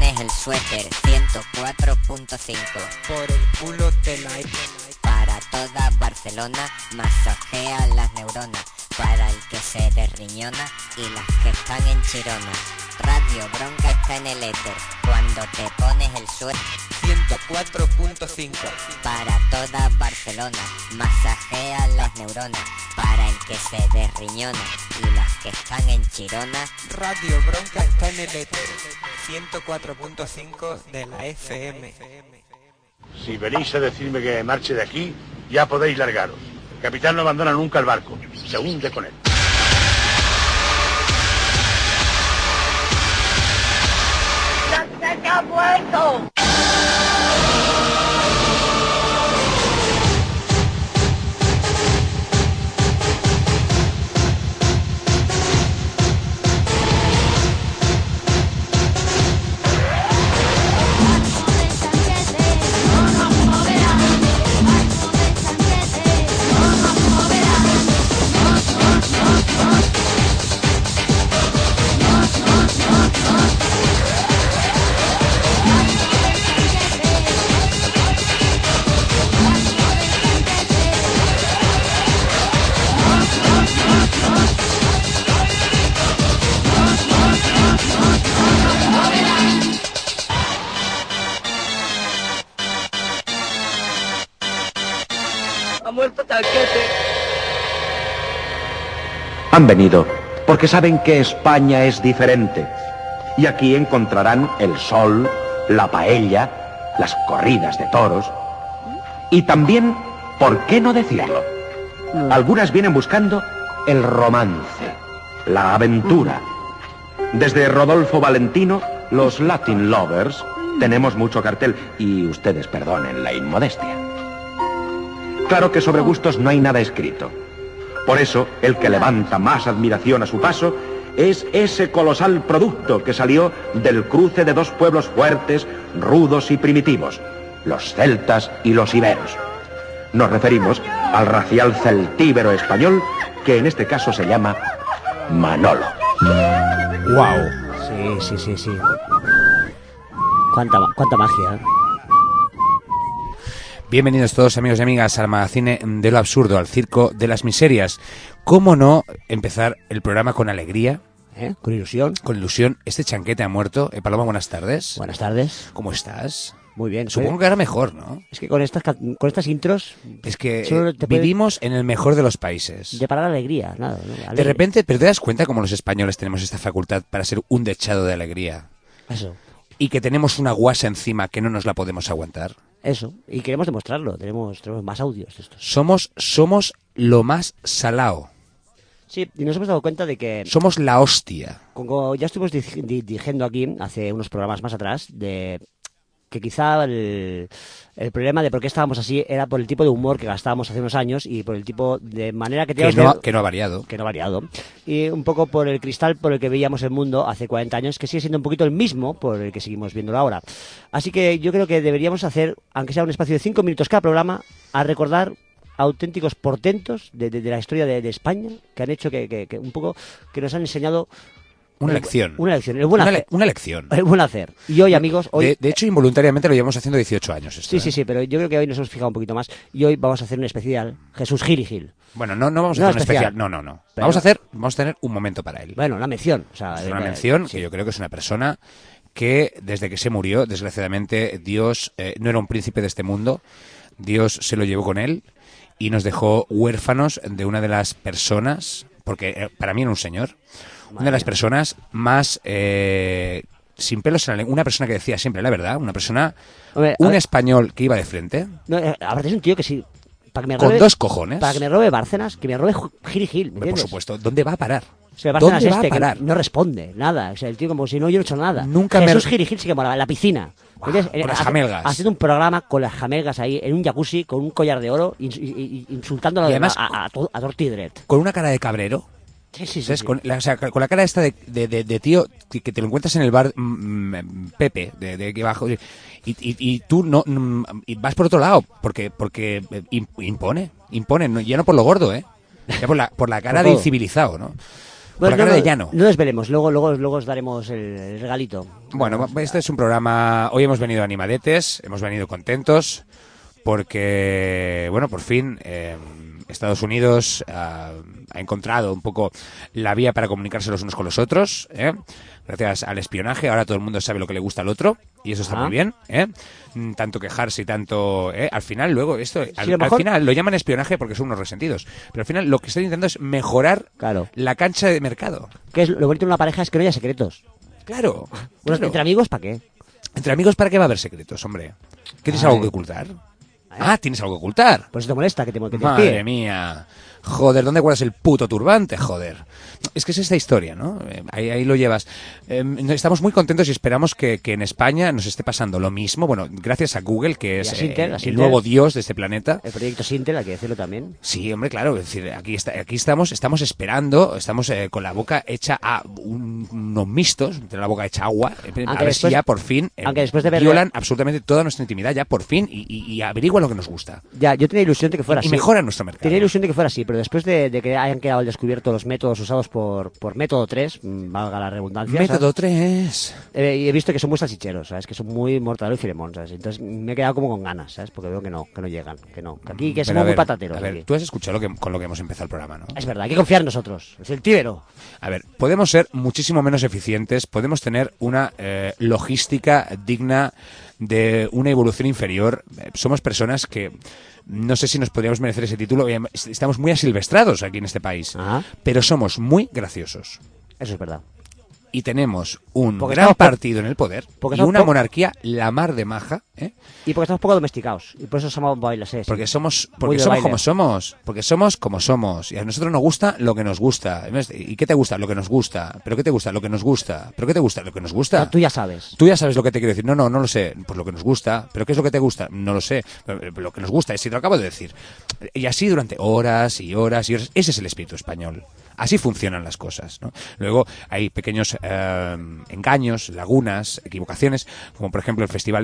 pones el suéter 104.5. Por el culo de la... Para toda Barcelona, masajea las neuronas. Para el que se desriñona y las que están en Chirona. Radio Bronca está en el éter cuando te pones el suéter 104.5. Para toda Barcelona, masajea las neuronas. Para el que se desriñona y las que están en Chirona. Radio Bronca está en el éter 104.5 de la FM. Si venís a decirme que me marche de aquí, ya podéis largaros. El capitán no abandona nunca el barco, se hunde con él. ¡Se ha muerto! Han venido porque saben que España es diferente. Y aquí encontrarán el sol, la paella, las corridas de toros. Y también, ¿por qué no decirlo? Algunas vienen buscando el romance, la aventura. Desde Rodolfo Valentino, los Latin Lovers, tenemos mucho cartel. Y ustedes perdonen la inmodestia. Claro que sobre gustos no hay nada escrito. Por eso, el que levanta más admiración a su paso es ese colosal producto que salió del cruce de dos pueblos fuertes, rudos y primitivos, los celtas y los iberos. Nos referimos al racial celtíbero español, que en este caso se llama Manolo. ¡Wow! Sí. Cuánta magia, ¿eh? Bienvenidos todos, amigos y amigas, al magazine de lo absurdo, al circo de las miserias. ¿Cómo no empezar el programa con alegría? Con ilusión. Con ilusión. Este chanquete ha muerto. Paloma, buenas tardes. Buenas tardes. ¿Cómo estás? Muy bien. Supongo que ahora mejor, ¿no? Es que con estas intros... Es que vivimos en el mejor de los países. De parar alegría, nada. ¿no? De repente, pero te das cuenta cómo los españoles tenemos esta facultad para ser un dechado de alegría. Eso. Y que tenemos una guasa encima que no nos la podemos aguantar. Eso, y queremos demostrarlo, tenemos más audios de estos. Somos lo más salao. Sí, y nos hemos dado cuenta de que... Somos la hostia. Como ya estuvimos diciendo aquí, hace unos programas más atrás, de que quizá el problema de por qué estábamos así era por el tipo de humor que gastábamos hace unos años y por el tipo de manera que teníamos... Que no ha variado. Que no ha variado. Y un poco por el cristal por el que veíamos el mundo hace 40 años, que sigue siendo un poquito el mismo por el que seguimos viéndolo ahora. Así que yo creo que deberíamos hacer, aunque sea un espacio de 5 minutos cada programa, a recordar auténticos portentos de la historia de España, que han hecho que un poco, que nos han enseñado... Una lección. El buen hacer. Una lección. El buen hacer. Y hoy, amigos... hoy de hecho, involuntariamente lo llevamos haciendo 18 años. Esto, sí, pero yo creo que hoy nos hemos fijado un poquito más. Y hoy vamos a hacer un especial Jesús Gil y Gil. Bueno, no vamos a hacer un especial. No. Pero... Vamos a tener un momento para él. Bueno, una mención. O sea, es una mención que yo creo que es una persona que desde que se murió, desgraciadamente, Dios no era un príncipe de este mundo. Dios se lo llevó con él y nos dejó huérfanos de una de las personas, porque para mí era un señor, una de las personas más sin pelos en la lengua, una persona que decía siempre la verdad, una persona, un español que iba de frente. No, aparte es un tío que sí, para que me robe, con dos cojones. Para que me robe Bárcenas, que me robe Gil y Gil, por supuesto, ¿dónde va a parar? O sea, ¿dónde va a parar? Que no responde, nada. O sea, el tío como si no, yo no he hecho nada. Nunca Jesús Gil y Gil sí que moraba en la piscina. Con las jamelgas. Haciendo un programa con las jamelgas ahí, en un jacuzzi, con un collar de oro, insultando a Tortidret. Con una cara de cabrero. Sí. Con la cara esta de tío que te lo encuentras en el bar Pepe, de aquí abajo, y tú no y vas por otro lado, porque impone, ya no por lo gordo, ya por la cara de incivilizado, ¿no? por la cara de llano. No desvelemos, luego os daremos el regalito. Bueno, este es un programa... Hoy hemos venido animadetes, hemos venido contentos, porque, bueno, por fin Estados Unidos ha encontrado un poco la vía para comunicarse los unos con los otros, gracias al espionaje. Ahora todo el mundo sabe lo que le gusta al otro, y eso está muy bien, tanto quejarse y tanto... Al final, luego, esto al final lo llaman espionaje porque son unos resentidos, pero al final lo que están intentando es mejorar la cancha de mercado. Que es lo bonito de una pareja es que no haya secretos. Claro. ¿Entre amigos para qué? ¿Entre amigos para qué va a haber secretos, hombre? ¿Qué tienes algo que ocultar? ¿Tienes algo que ocultar? Pues te molesta que te Madre mía. Joder, ¿dónde guardas el puto turbante? Joder. Es que es esta historia, ¿no? Ahí lo llevas. Estamos muy contentos y esperamos que en España nos esté pasando lo mismo. Bueno, gracias a Google, que es el nuevo dios de este planeta. El proyecto Sintel, hay que decirlo también. Sí, hombre, claro. Es decir, aquí estamos esperando, estamos con la boca hecha a unos mistos, la boca hecha agua, a ver si ya por fin violan absolutamente toda nuestra intimidad, ya por fin, y averiguan lo que nos gusta. Ya, yo tenía ilusión de que fuera así. Y mejoran nuestro mercado. Tenía ilusión de que fuera así, pero después de que hayan quedado al descubierto los métodos usados por Método 3, valga la redundancia. Método 3. Y he visto que son muy salchicheros, ¿sabes? Que son muy Mortadelo y Filemón, ¿sabes? Entonces me he quedado como con ganas, ¿sabes? Porque veo que no llegan, que no. Que aquí que somos muy patateros. A ver, aquí. Tú has escuchado con lo que hemos empezado el programa, ¿no? Es verdad, hay que confiar en nosotros. Es el tíbero. A ver, podemos ser muchísimo menos eficientes, podemos tener una logística digna de una evolución inferior. Somos personas que... No sé si nos podríamos merecer ese título. Estamos muy asilvestrados aquí en este país. Pero somos muy graciosos. Eso es verdad. Y tenemos un gran partido en el poder y una monarquía la mar de maja, y porque estamos poco domesticados y por eso somos bailes, porque somos como somos, porque somos como somos, y a nosotros nos gusta lo que nos gusta. ¿Y qué te gusta? Lo que nos gusta. ¿Pero qué te gusta? Lo que nos gusta. ¿Pero qué te gusta? Lo que nos gusta. No, tú ya sabes Lo que te quiero decir. No lo sé. Pues lo que nos gusta. ¿Pero qué es lo que te gusta? No lo sé. Pero lo que nos gusta es, si te lo acabo de decir. Y así durante horas y horas y horas. Ese es el espíritu español. Así funcionan las cosas, ¿no? Luego hay pequeños engaños, lagunas, equivocaciones, como por ejemplo el festival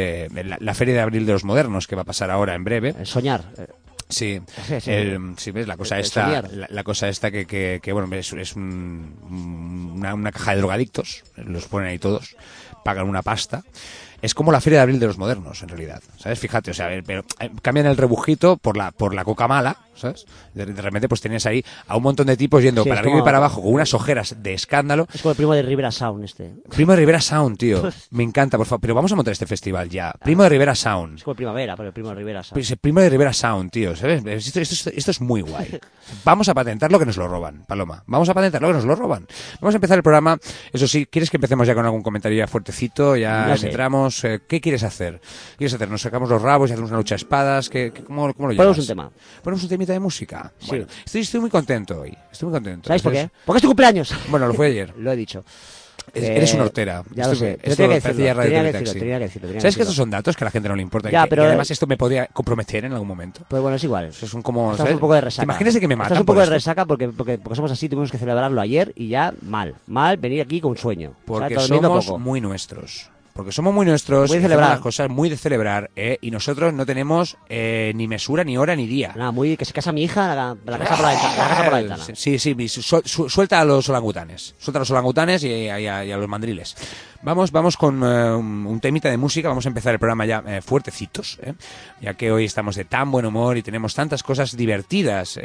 la Feria de Abril de los Modernos, que va a pasar ahora en breve. Soñar. Sí, sí, ves, la cosa esta que bueno, es una caja de drogadictos, los ponen ahí todos, pagan una pasta. Es como la Feria de Abril de los Modernos, en realidad, ¿sabes? Fíjate, o sea, pero cambian el rebujito por la coca mala, ¿sabes? De repente pues tenías ahí a un montón de tipos yendo para arriba y para abajo con unas ojeras de escándalo. Es como el primo de Rivera Sound Primo de Rivera Sound, tío. Me encanta, por favor. Pero vamos a montar este festival ya. Primo de Rivera Sound. Es como Primavera, pero el primo de Rivera Sound. Pues el primo de Rivera Sound, tío, ¿sabes? Esto es muy guay. Vamos a patentar lo que nos lo roban, Paloma. Vamos a patentar lo que nos lo roban. Vamos a empezar el programa. Eso sí, ¿quieres que empecemos ya con algún comentario ya fuertecito? Ya no sé. Entramos. ¿Qué quieres hacer? ¿Nos sacamos los rabos y hacemos una lucha de espadas? ¿Cómo lo llevas? Ponemos un tema. ¿Ponemos un temita de música? Sí. Bueno, estoy muy contento hoy. Estoy muy contento. ¿Sabéis por qué? Porque es tu cumpleaños. Bueno, lo fue ayer. Lo he dicho. Eres una hortera. Ya lo sé. Tenía que decirlo. ¿Sabes que estos son datos que a la gente no le importa? Ya, pero y además esto me podría comprometer en algún momento. Pues bueno, es igual. Son como... Estás un poco de resaca. ¿Te imaginas de que me matan? Estás un poco de resaca porque somos así, tuvimos que celebrarlo ayer y ya mal venir aquí con un sueño. Porque somos muy nuestros. Porque somos muy nuestros, muy de celebrar las cosas muy de celebrar, y nosotros no tenemos ni mesura, ni hora, ni día. Nada, muy que se casa mi hija, la casa por la ventana. Sí, suelta a los orangutanes. Suelta a los orangutanes y a los mandriles. Vamos con un temita de música. Vamos a empezar el programa ya fuertecitos, ya que hoy estamos de tan buen humor y tenemos tantas cosas divertidas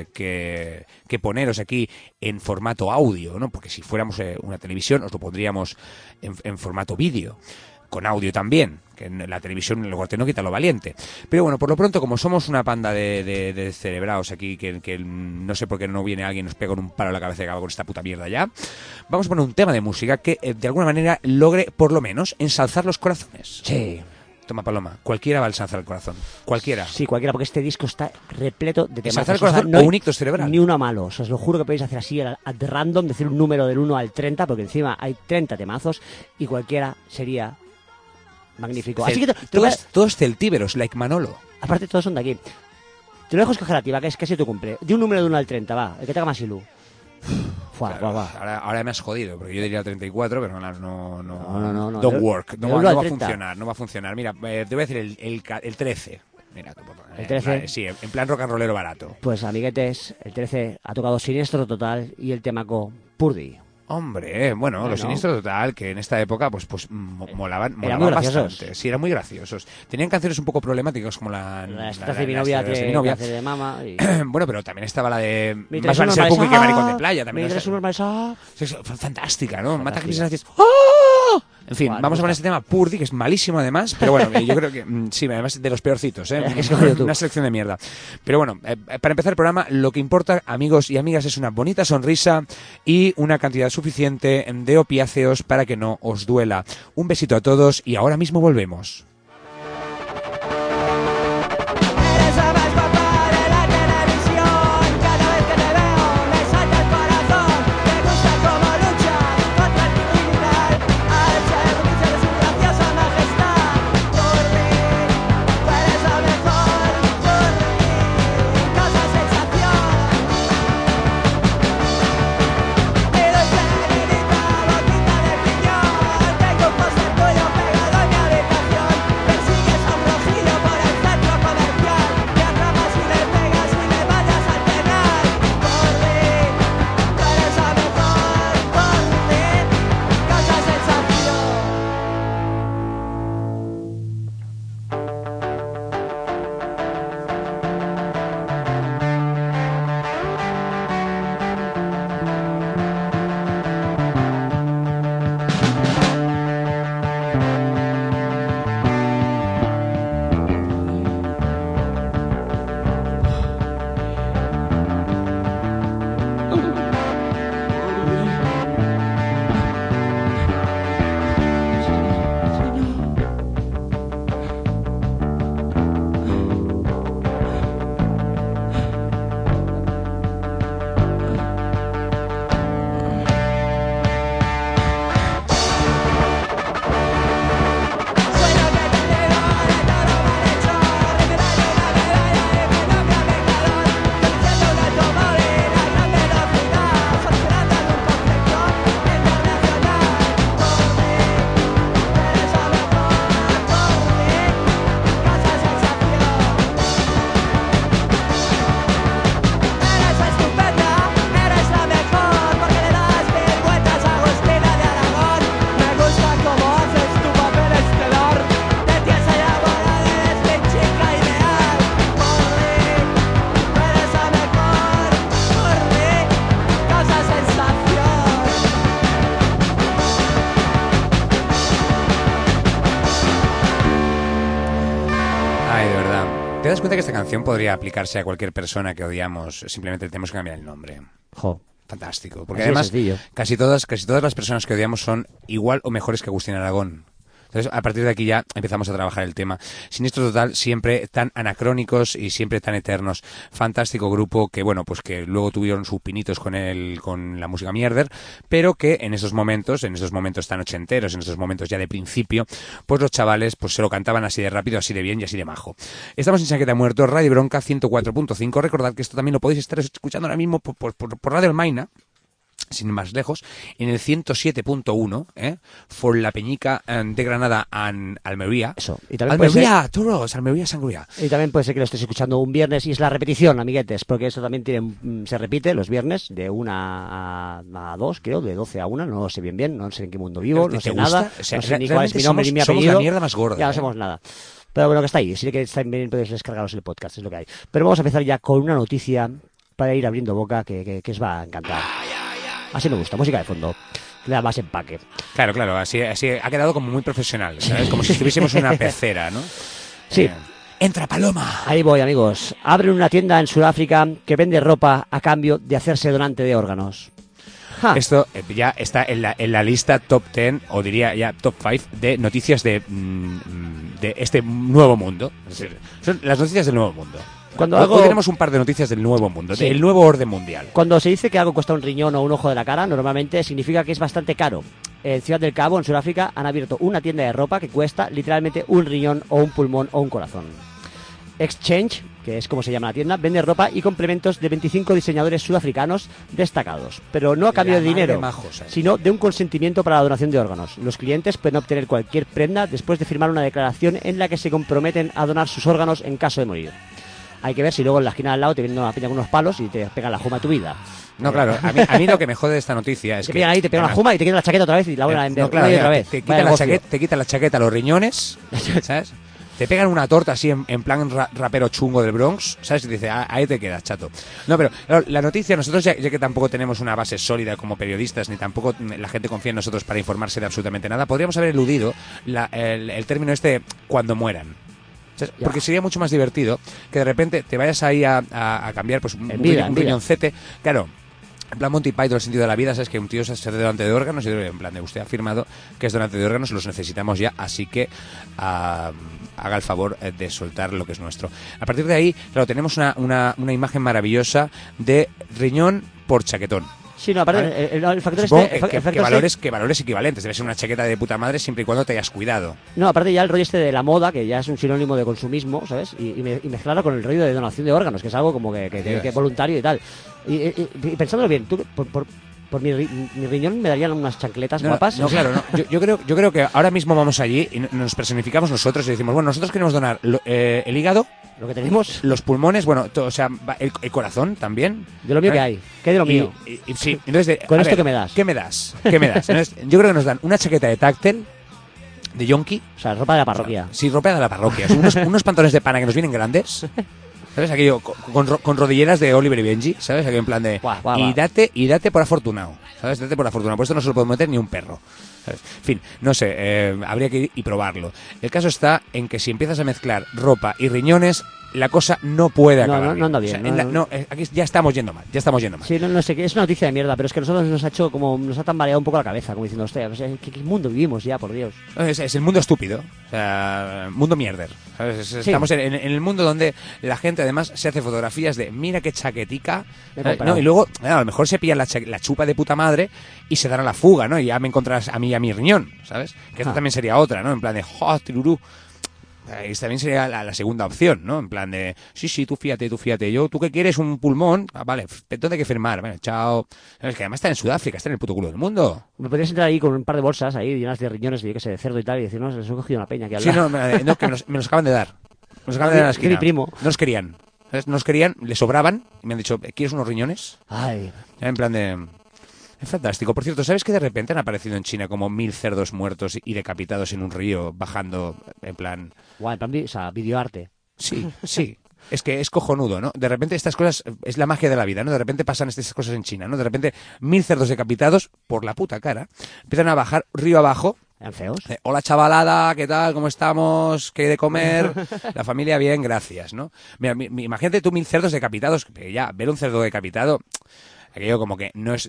que poneros aquí en formato audio, ¿no? Porque si fuéramos una televisión os lo pondríamos en formato vídeo, con audio también, que en la televisión el guarte no quita lo valiente. Pero bueno, por lo pronto, como somos una panda de cerebrados aquí, que no sé por qué no viene alguien y nos pega con un palo en la cabeza y acaba con esta puta mierda ya, vamos a poner un tema de música que de alguna manera logre, por lo menos, ensalzar los corazones. Sí. Toma, Paloma, cualquiera va a ensalzar el corazón. Cualquiera. Sí, cualquiera, porque este disco está repleto de temas. Ensalzar el corazón o un ictus cerebral. Ni una malo. O sea, os lo juro que podéis hacer así, at random, decir un número del 1 al 30, porque encima hay 30 temazos y cualquiera sería magnífico. Así que todos celtíberos, like Manolo. Aparte, todos son de aquí. Te lo dejo escoger a ti, va, que es casi tu cumple. Di un número del 1 al 30, va, el que te haga más ilú. Claro, ahora me has jodido, porque yo diría 34, pero no. No. Don't work. No va a funcionar. Mira, te voy a decir el 13. Mira, El 13. Vale, sí, en plan rock and rollero barato. Pues, amiguetes, el 13 ha tocado Siniestro Total y el temaco Purdy. Hombre, bueno, los Siniestro Total, que en esta época pues molaban muy graciosos. bastante. Sí, eran muy graciosos. Tenían canciones un poco problemáticas como La de mi novia que hace de mama. Y... Bueno, pero también estaba la de Mi Más tres vale ser normales, punk que maricón de playa. También mi tres normales, fue fantástica, ¿no? Mata Fantástica. crisis gracias. ¡Oh! En fin, Buah, vamos a me poner gusta. este tema Purdy, que es malísimo además, pero bueno, yo creo que sí, además de los peorcitos, ¿eh? Es como tú. Una selección de mierda. Pero bueno, para empezar el programa, lo que importa, amigos y amigas, es una bonita sonrisa y una cantidad suficiente de opiáceos para que no os duela. Un besito a todos y ahora mismo volvemos. Eres la más guapa de la televisión. Cada vez que te veo me salta el corazón. Me gusta cómo luchas contra el criminal al servicio de su graciosa majestad. Por mí, tú eres la mejor. Por mí, causa sensación. Mi dulce niñita, boquita de piñón. Tengo un póster tuyo pegado en mi habitación. Persigues a un rojillo por el centro comercial. Te atrapas y le pegas y le mandas al penal. Por mí, tú eres la mejor. Por mí, causa sensación. Sueño que te digo de todo mal hecho. Remedio una medalla de mi novia vengador. Conduciendo un automóvil a gran velocidad. Funcionando en un conflicto internacional. Por mí, tú eres la mejor. Por mí, causa sensación. Eres estupenda, eres la mejor. Porque le das 1000 vueltas a Agustina de Aragón. Me gusta cómo haces tu papel estelar. De tiesa y enamorada eres mi chica ideal. Por mí, tú eres la mejor. Por mí, causa sensación. Ay, de verdad. ¿Te das cuenta que esta canción podría aplicarse a cualquier persona que odiamos? Simplemente tenemos que cambiar el nombre. Jo. Fantástico. Porque Así de además sencillo. casi todas las personas que odiamos son igual o mejores que Agustín Aragón. Entonces, a partir de aquí ya empezamos a trabajar el tema. Siniestro Total, siempre tan anacrónicos y siempre tan eternos. Fantástico grupo que, bueno, pues que luego tuvieron sus pinitos con la música mierder, pero que en esos momentos tan ochenteros, en esos momentos ya de principio, pues los chavales pues se lo cantaban así de rápido, así de bien y así de majo. Estamos en Chaqueta Muerto, Radio Bronca 104.5. Recordad que esto también lo podéis estar escuchando ahora mismo por Radio Almaina, sin más lejos, en el 107.1, por la Peñica de Granada en Almería. Eso. Y también puede Almería, Toros, Almería, Sangría. Y también puede ser que lo estés escuchando un viernes y es la repetición, amiguetes, porque eso también se repite los viernes de 1 a 2, creo, de 12 a 1, no lo sé bien, no sé en qué mundo vivo, no ¿Te sé gusta? nada, O sea, no sé ni cuál es mi nombre ni mi somos apellido. la mierda más gorda, Ya no sabemos nada. Pero bueno, que está ahí, sí que está bien, podéis descargaros el podcast, es lo que hay. Pero vamos a empezar ya con una noticia para ir abriendo boca que os va a encantar. Así me gusta, música de fondo, le da más empaque. Claro, así ha quedado como muy profesional, ¿sabes? Como si estuviésemos en una pecera, ¿no? Sí. ¡Entra, Paloma! Ahí voy, amigos. Abren una tienda en Sudáfrica que vende ropa a cambio de hacerse donante de órganos. Ja. Esto ya está en la lista top 10, o diría ya top 5, de noticias de este nuevo mundo. Es decir, son las noticias del nuevo mundo. Hoy tenemos un par de noticias del nuevo mundo, Sí. del nuevo orden mundial. Cuando se dice que algo cuesta un riñón o un ojo de la cara, normalmente significa que es bastante caro. En Ciudad del Cabo, en Sudáfrica, han abierto una tienda de ropa que cuesta literalmente un riñón o un pulmón o un corazón. Exchange, que es como se llama la tienda, vende ropa y complementos de 25 diseñadores sudafricanos destacados, pero no a cambio de madre dinero, de majos, sino de un consentimiento para la donación de órganos. Los clientes pueden obtener cualquier prenda después de firmar una declaración en la que se comprometen a donar sus órganos en caso de morir. Hay que ver si luego en la esquina al lado te vienen una piña con unos palos y te pega la juma a tu vida. No, claro, a mí lo que me jode de esta noticia es Te que... pegan ahí, te pegan la juma y te quitan la chaqueta otra vez y la vuelven a vender no, claro, una y otra mira, vez. te Vaya quitan la chaqueta, los riñones, ¿sabes? Te pegan una torta así en plan rapero chungo del Bronx, ¿sabes? Y te dice, ahí te quedas, chato. No, pero claro, la noticia, nosotros ya que tampoco tenemos una base sólida como periodistas, ni tampoco la gente confía en nosotros para informarse de absolutamente nada, podríamos haber eludido el término este cuando mueran. ¿Sabes? Porque sería mucho más divertido que de repente te vayas ahí a cambiar pues un riñoncete. Claro. En plan Monty Python, el sentido de la vida, sabes que un tío se hace donante de órganos y en plan de usted ha afirmado que es donante de órganos, los necesitamos ya, así que haga el favor de soltar lo que es nuestro. A partir de ahí, claro, tenemos una imagen maravillosa de riñón por chaquetón. Sí, no, aparte, el factor Supongo que valores equivalentes. Debe ser una chaqueta de puta madre siempre y cuando te hayas cuidado. No, aparte ya el rollo este de la moda, que ya es un sinónimo de consumismo, ¿sabes? Y mezclarlo con el rollo de donación de órganos, que es algo como que voluntario y tal. Y pensándolo bien, tú por mi riñón me darían unas chancletas guapas. No, claro, no. Yo creo que ahora mismo vamos allí y nos personificamos nosotros y decimos, bueno, nosotros queremos donar el hígado, lo que tenemos, los pulmones, bueno, o sea, el corazón también. De lo mío que hay, ¿qué de lo mío? Sí, entonces, ¿con esto qué me das? ¿Qué me das? Entonces, yo creo que nos dan una chaqueta de táctil, de yonki. O sea, ropa de la parroquia. Sí, ropa de la parroquia. Unos pantalones de pana que nos vienen grandes. ¿Sabes? Aquello con rodilleras de Oliver y Benji, ¿sabes? Aquello en plan de... Y date por afortunado, ¿sabes? Date por afortunado. Por esto no se lo puede meter ni un perro, ¿sabes? En fin, no sé, habría que ir y probarlo. El caso está en que si empiezas a mezclar ropa y riñones, la cosa no puede acabar. No anda bien. O sea, aquí ya estamos yendo mal, Sí, no sé, es una noticia de mierda, pero es que nosotros nos ha tambaleado un poco la cabeza, como diciendo, hostia, ¿qué mundo vivimos ya, por Dios? Es el mundo estúpido, o sea, mundo mierder, ¿sabes? Estamos en el mundo donde la gente además se hace fotografías de mira qué chaquetica, ¿no? Y luego a lo mejor se pillan la chupa de puta madre y se dan a la fuga, ¿no? Y ya me encontrarás a mí y a mi riñón, ¿sabes? Que esto también sería otra, ¿no? En plan de, tirurú. Y también sería la segunda opción, ¿no? En plan de, sí, tú fíjate. ¿Tú qué quieres? ¿Un pulmón? Vale, ¿dónde hay que firmar? Bueno, chao. Es que además está en Sudáfrica, está en el puto culo del mundo. Me podrías entrar ahí con un par de bolsas ahí llenas de riñones, yo qué sé, de cerdo y tal, y decir, no, les he cogido una peña aquí al lado. Sí, no, que me los acaban de dar. Me los acaban de dar en la esquina. Mi primo. No los querían. ¿Sabes? No los querían, les sobraban, y me han dicho, ¿quieres unos riñones? Ay. En plan de... Es fantástico. Por cierto, ¿sabes que de repente han aparecido en China como 1000 cerdos muertos y decapitados en un río bajando en plan... Guau, en plan, o sea, videoarte. Sí. Es que es cojonudo, ¿no? De repente estas cosas, es la magia de la vida, ¿no? De repente pasan estas cosas en China, ¿no? De repente 1000 cerdos decapitados por la puta cara empiezan a bajar río abajo. ¿Eran feos? Hola chavalada, ¿qué tal? ¿Cómo estamos? ¿Qué hay de comer? La familia bien, gracias, ¿no? Mira, imagínate tú 1000 cerdos decapitados, que ya, ver un cerdo decapitado... Aquello como que no es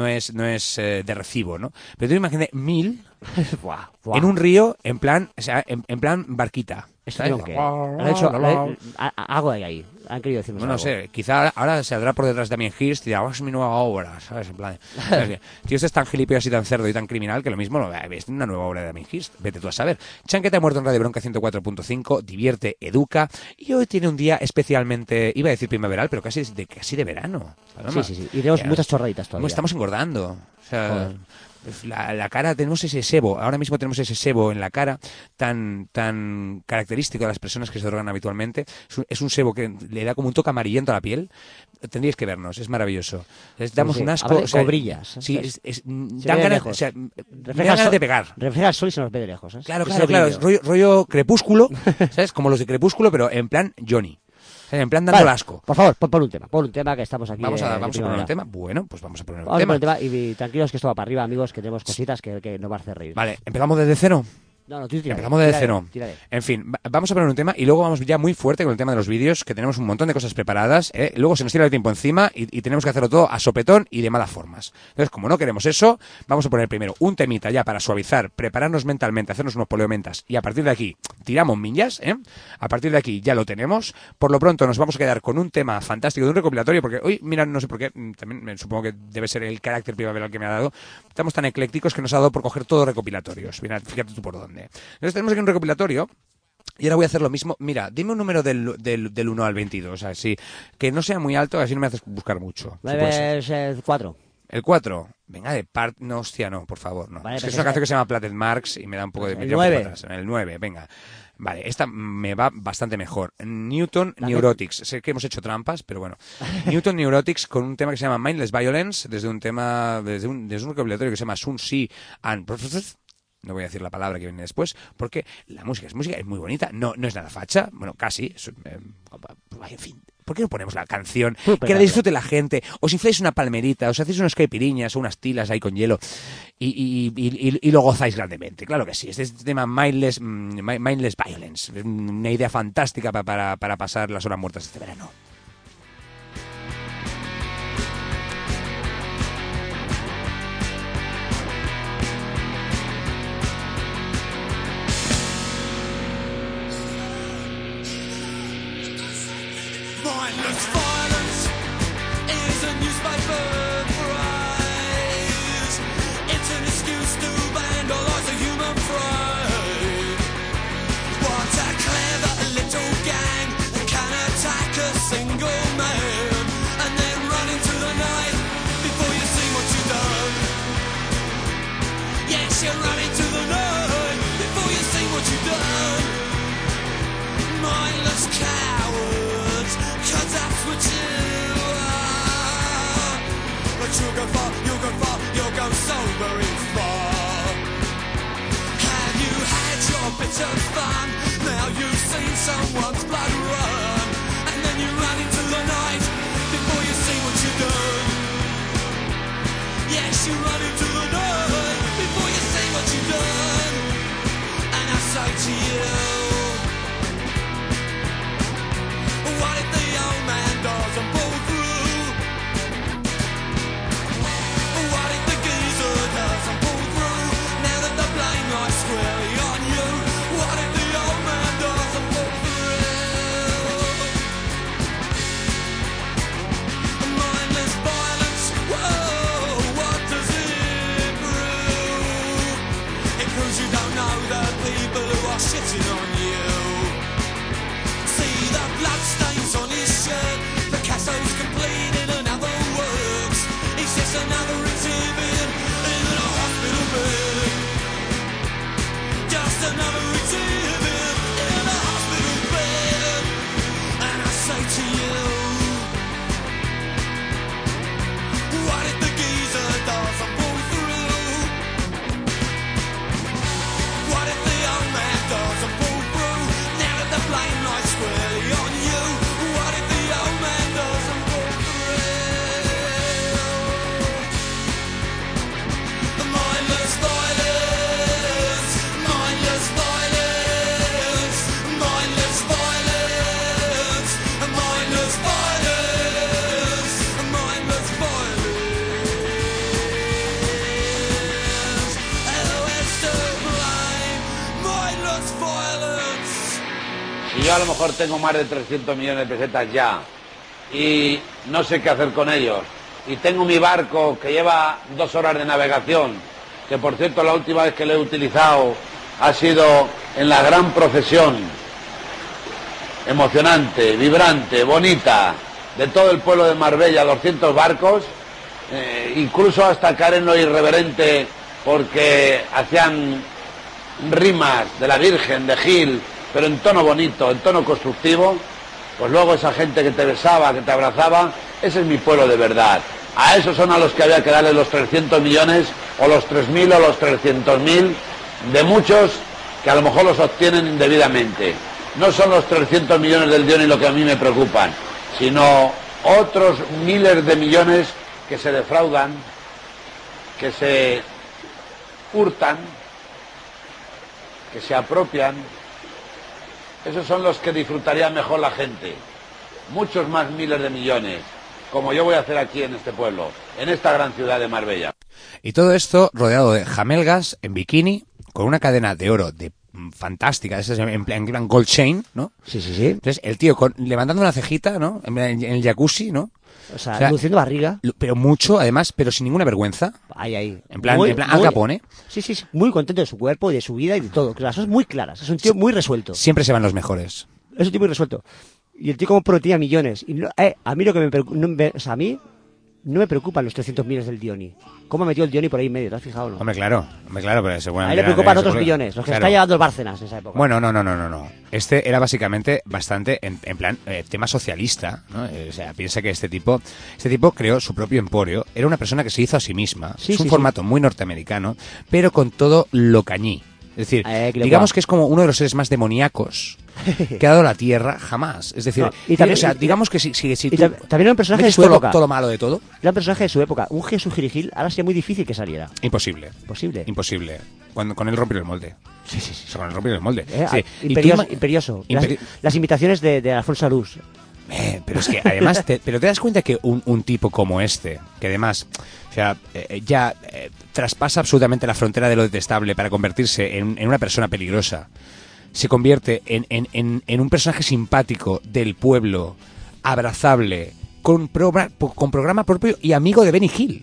de recibo, ¿no? Pero tú imagínate 1000 en un río en plan, o sea, en plan barquita. ¿Esto qué? Han hecho algo de ahí. Han querido decirnos algo. No sé, quizá ahora se saldrá por detrás de Damien Hirst y dirá, es mi nueva obra, ¿sabes? En plan, tío, este es tan gilipollas y tan cerdo y tan criminal que lo mismo es una nueva obra de Damien Hirst. Vete tú a saber. Chanquete ha muerto en Radio Bronca 104.5, divierte, educa y hoy tiene un día especialmente, iba a decir primaveral, pero casi de verano. Sí. Y tenemos muchas chorraditas todavía. Estamos engordando. O sea, la cara, tenemos ese sebo, ahora mismo tenemos ese sebo en la cara tan característico de las personas que se drogan habitualmente. Es un sebo que le da como un toque amarillento a la piel. Tendríais que vernos, es maravilloso. Les damos un asco. O sea, brillas. Sí, dan ganas, o sea, me dan ganas de pegar. Refleja el sol y se nos ve de lejos. ¿eh? Claro, es rollo Crepúsculo, ¿sabes? Como los de Crepúsculo, pero en plan Johnny. En plan dando asco. Por favor, pon un tema que estamos aquí. Vamos a poner un tema. Bueno, pues vamos a poner un tema. Y tranquilos que esto va para arriba, amigos, que tenemos cositas que nos va a hacer reír. Vale, ¿empezamos desde cero? No, tú tírale. Empezamos desde cero. Tírale. En fin, vamos a poner un tema y luego vamos ya muy fuerte con el tema de los vídeos, que tenemos un montón de cosas preparadas. Luego se nos tira el tiempo encima y tenemos que hacerlo todo a sopetón y de malas formas. Entonces, como no queremos eso, vamos a poner primero un temita ya para suavizar, prepararnos mentalmente, hacernos unos poliomentas y a partir de aquí tiramos millas. A partir de aquí ya lo tenemos. Por lo pronto nos vamos a quedar con un tema fantástico de un recopilatorio, porque hoy, mira, no sé por qué, también supongo que debe ser el carácter primaveral que me ha dado. Estamos tan eclécticos que nos ha dado por coger todos recopilatorios. Mira, fíjate tú por dónde. Entonces tenemos aquí un recopilatorio Y ahora voy a hacer lo mismo. Mira, dime un número del 1 al 22, así, que no sea muy alto, así no me haces buscar mucho. Si puede ser. Es el 4. El 4, venga, de part... No, hostia, no, por favor, no. Vale, es que pues es una canción que se llama Planet Marks y me da un poco de... El me tira un poco 9. para atrás. El 9, venga. Vale, esta me va bastante mejor. Newton Neurotics. Sé que hemos hecho trampas, pero bueno. Newton Neurotics con un tema que se llama Mindless Violence, desde un recopilatorio que se llama Sun Sea and... No voy a decir la palabra que viene después, porque la música es muy bonita, no es nada facha, bueno, casi, en fin. ¿Por qué no ponemos la canción? Que la disfrute la gente. Os infláis una palmerita, os hacéis unas caipiriñas o unas tilas ahí con hielo y lo gozáis grandemente. Claro que sí. Este tema Mindless Violence. Es una idea fantástica para pasar las horas muertas este verano. Mindless violence is a newspaper phrase. It's an excuse to vandalize a human pride. What a clever little gang can attack a single man and then run into the night before you see what you've done. Yes, you run into the night before you see what you've done. Mindless cowards, 'cause that's what you are. But you'll go far, you'll go so very far. Have you had your bit of fun? Now you've seen someone's blood run, and then you run into the night before you see what you've done. Yes, you run into the night before you see what you've done. And I say to you, what if the old man doesn't pull through? What if the geezer doesn't pull through? Now that the blame lies squarely on you. What if the old man doesn't pull through? Mindless violence, whoa, what does it prove? It proves you don't know the people who are shitting on you. See the bloodstains on his shirt, Picasso's completed another works. It's just another exhibit in a hospital bed. Just another exhibit in a hospital bed. And I say to you, what if the geezer doesn't pull through? What if the old man doesn't pull through? Now that the blame lies squarely on you. What if the old man doesn't pull through? Mindless violence, mindless violence, mindless violence, mindless violence, mindless violence. Who is to blame? Mindless violence. Si yo a lo mejor tengo más de 300 millones de pesetas ya y no sé qué hacer con ellos, y tengo mi barco que lleva 2 horas de navegación, que por cierto la última vez que lo he utilizado ha sido en la gran procesión emocionante, vibrante, bonita, de todo el pueblo de Marbella, 200 barcos, incluso hasta caer en lo irreverente porque hacían rimas de la Virgen, de Gil, pero en tono bonito, en tono constructivo. Pues luego esa gente que te besaba, que te abrazaba, ese es mi pueblo de verdad. A esos son a los que había que darle los 300 millones, o los 3.000 o los 300.000, de muchos que a lo mejor los obtienen indebidamente. No son los 300 millones del Dioni lo que a mí me preocupan, sino otros miles de millones que se defraudan, que se hurtan, que se apropian. Esos son los que disfrutaría mejor la gente. Muchos más miles de millones, como yo voy a hacer aquí en este pueblo, en esta gran ciudad de Marbella. Y todo esto rodeado de jamelgas en bikini, con una cadena de oro de fantástica, esa es en plan Gold Chain, ¿no? Sí, sí, sí. Entonces, el tío levantando una cejita, ¿no? En el jacuzzi, ¿no? O sea, luciendo barriga. Pero mucho, además, pero sin ninguna vergüenza. Ahí. En plan Al Capone. Sí, muy contento de su cuerpo y de su vida y de todo. Las cosas muy claras. Es un tío muy resuelto. Siempre se van los mejores. Es un tío muy resuelto. Y el tío como prometía millones. Y a mí lo que a mí no me preocupan los 300 millones del Dioni. ¿Cómo ha metido el Dioni por ahí en medio? ¿Te has fijado o no? Hombre, claro, pero seguramente... A él le preocupan otros millones, los que está llevando el Bárcenas en esa época. Bueno, no. Este era básicamente bastante, en plan, tema socialista, ¿no? O sea, piensa que este tipo creó su propio emporio. Era una persona que se hizo a sí misma. Es un formato muy norteamericano, pero con todo lo cañí. Es decir, digamos que es como uno de los seres más demoníacos que ha dado la Tierra jamás. Es decir, digamos que si también era un personaje de su época. Todo lo malo de todo. Era un personaje de su época. Un Jesús Gil ahora sería muy difícil que saliera. Imposible. Con él rompió el molde. Sí. Con él rompió el molde. Imperioso. Las imitaciones de Alfonso Arús. Pero es que además, pero te das cuenta que un tipo como este, que además, o sea, ya traspasa absolutamente la frontera de lo detestable para convertirse en una persona peligrosa, se convierte en un personaje simpático del pueblo, abrazable, con programa propio y amigo de Benny Hill.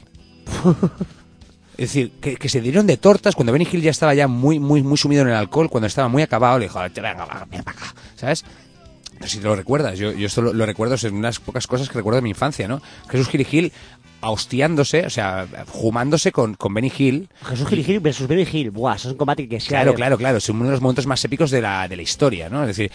Es decir, que se dieron de tortas cuando Benny Hill ya estaba ya muy sumido en el alcohol, cuando estaba muy acabado, le dijo, venga para acá, ¿sabes? No sé si te lo recuerdas, yo esto lo recuerdo, es unas pocas cosas que recuerdo de mi infancia, ¿no? Jesús Gil y Gil hostiándose, o sea, jumándose con Benny Hill. Jesús Gil y Gil versus Benny Hill, buah, eso es un combate que sea... Claro, es uno de los momentos más épicos de la historia, ¿no? Es decir,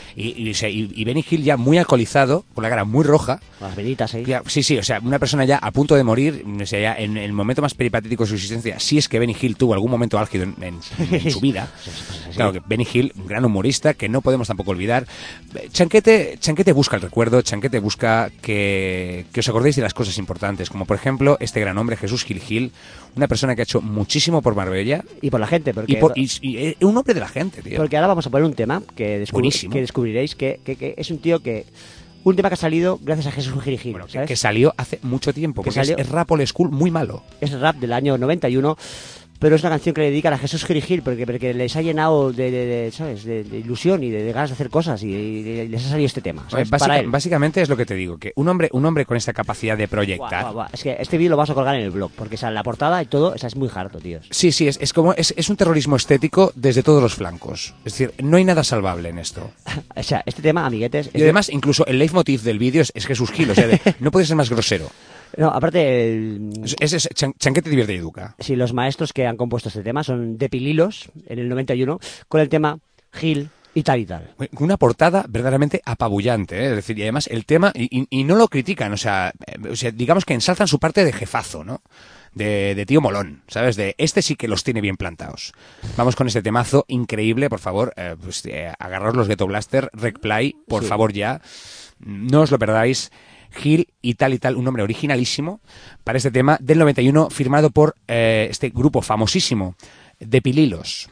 y Benny Hill ya muy alcoholizado, con la cara muy roja. Las venitas ahí. Sí, o sea, una persona ya a punto de morir, o sea, ya en el momento más peripatético de su existencia, si es que Benny Hill tuvo algún momento álgido en su vida. Claro, que Benny Hill, un gran humorista, que no podemos tampoco olvidar. Chanquete busca el recuerdo, Chanquete busca que os acordéis de las cosas importantes, como por ejemplo este gran hombre, Jesús Gil Gil, una persona que ha hecho muchísimo por Marbella. Y por la gente. Porque y un hombre de la gente, tío. Porque ahora vamos a poner un tema que descubriréis, que es un tío que... Un tema que ha salido gracias a Jesús Gil Gil. Bueno, que salió hace mucho tiempo, porque es rap old school muy malo. Es rap del año 91... Pero es una canción que le dedican a Jesús Gil Gil porque les ha llenado ¿sabes? De ilusión y de ganas de hacer cosas y les ha salido este tema, ¿sabes? Básicamente es lo que te digo, que un hombre con esta capacidad de proyectar... Es que este vídeo lo vas a colgar en el blog, porque la portada y todo, es muy harto, tío. Sí, es un terrorismo estético desde todos los flancos. Es decir, no hay nada salvable en esto. O sea, este tema, amiguetes... Y además, incluso el leitmotiv del vídeo es Jesús Gil, o sea, no puede ser más grosero. No, aparte... Chanquete divierte y educa. Sí, los maestros que han compuesto este tema son De Pililos, en el 91, con el tema Gil y tal y tal. Una portada verdaderamente apabullante, ¿eh? Es decir, y además el tema, y no lo critican, o sea, digamos que ensalzan su parte de jefazo, ¿no? De tío molón, ¿sabes? De este sí que los tiene bien plantados. Vamos con este temazo increíble, por favor, agarraos los Ghetto Blaster, Rec Play, por favor ya, no os lo perdáis. Gil y tal, un nombre originalísimo para este tema del 91, firmado por este grupo famosísimo de Pililos.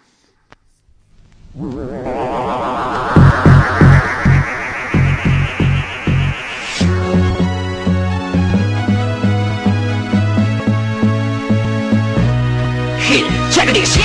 Gil, check this.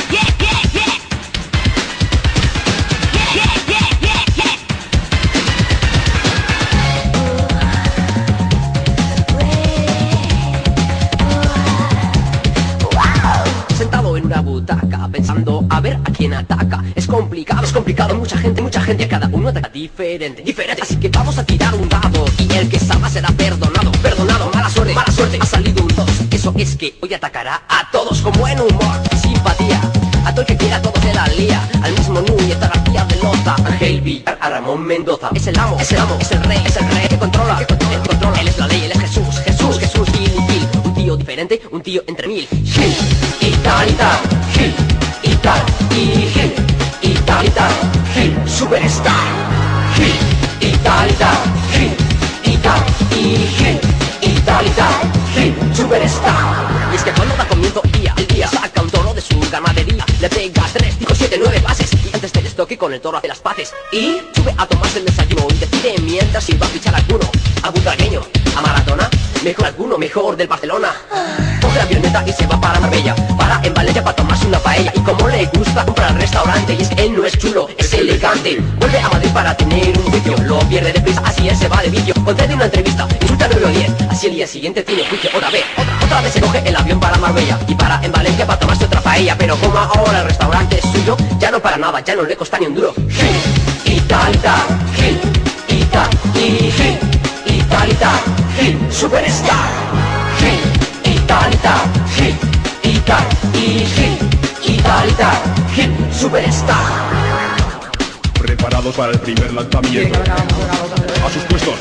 Sentado en una butaca, pensando a ver a quién ataca. Es complicado, hay mucha gente, cada uno ataca diferente. Así que vamos a tirar un dado y el que salga será perdonado. Mala suerte, ha salido un 2. Eso es que hoy atacará a todos con buen humor, simpatía. A todo el que quiera todo se la lía. Al mismo Núñez, a García de Lota, Ángel Villar, a Ramón Mendoza. Es el amo, es el rey que controla. Él es la ley, él es Jesús, Gil y Gil. Un tío diferente, un tío entre mil. Gil y tal, Gil y tal, y Gil y tal, Gil, superstar. Gil y tal, Gil y tal, y Gil y tal, Gil, superstar. Y es que cuando da comienzo el día saca un toro de su ganadería, le pega 3, 5, 7, 9 pases y antes del estoque con el toro hace las paces y sube a tomarse el desayuno y decide mientras si va a fichar alguno, a butragueño, a Maradona, mejor del Barcelona. coge la avioneta y se va para Marbella. Para en Valencia para tomarse una paella. Y como le gusta comprar al restaurante, y es que él no es chulo, es elegante. Vuelve a Madrid para tener un juicio, lo pierde deprisa, así él se va de vicio. Concede una entrevista, insulta 9 o 10, así el día siguiente tiene juicio. Otra vez se coge el avión para Marbella. Y para en Valencia para tomarse otra paella. Pero como ahora el restaurante es suyo, ya no para nada, ya no le costa ni un duro. Gil, Italita, Gil, Ita y Gil, Italita, Gil, Superstar. Gil, Italita, Gil, Ita y Gil, Italita, Gil, Superstar. Preparados para el primer lanzamiento. A sus puestos.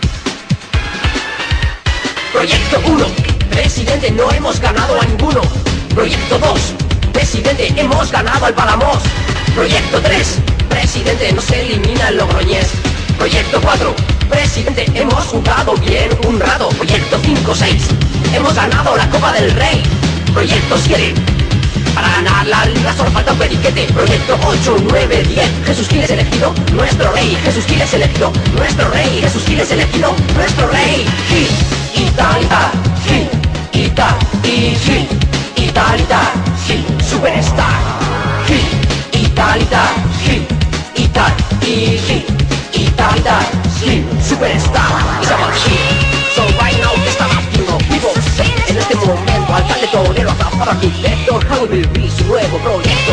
Proyecto 1, presidente, no hemos ganado a ninguno. Proyecto 2, presidente, hemos ganado al Palamos. Proyecto 3, presidente, nos elimina el Logroñés. Proyecto 4, presidente, hemos jugado bien un rato. Proyecto 5, 6, hemos ganado la Copa del Rey. Proyecto 7, para ganar la liga solo falta un periquete. Proyecto 8, 9, 10, Jesús Gil es elegido nuestro rey. Jesús Gil es elegido nuestro rey. Jesús Gil es elegido nuestro rey. Gil, Italita, Gil, Ita y Gil, Italita, Gil, Superstar. Gil, Italita, Gil, Ita y Gil, Italita, Gil, Superstar. It's about Gil. So right now que está haciendo vivo. En este momento alcalde torero, arquitecto, Raúl Bilby, su nuevo proyecto.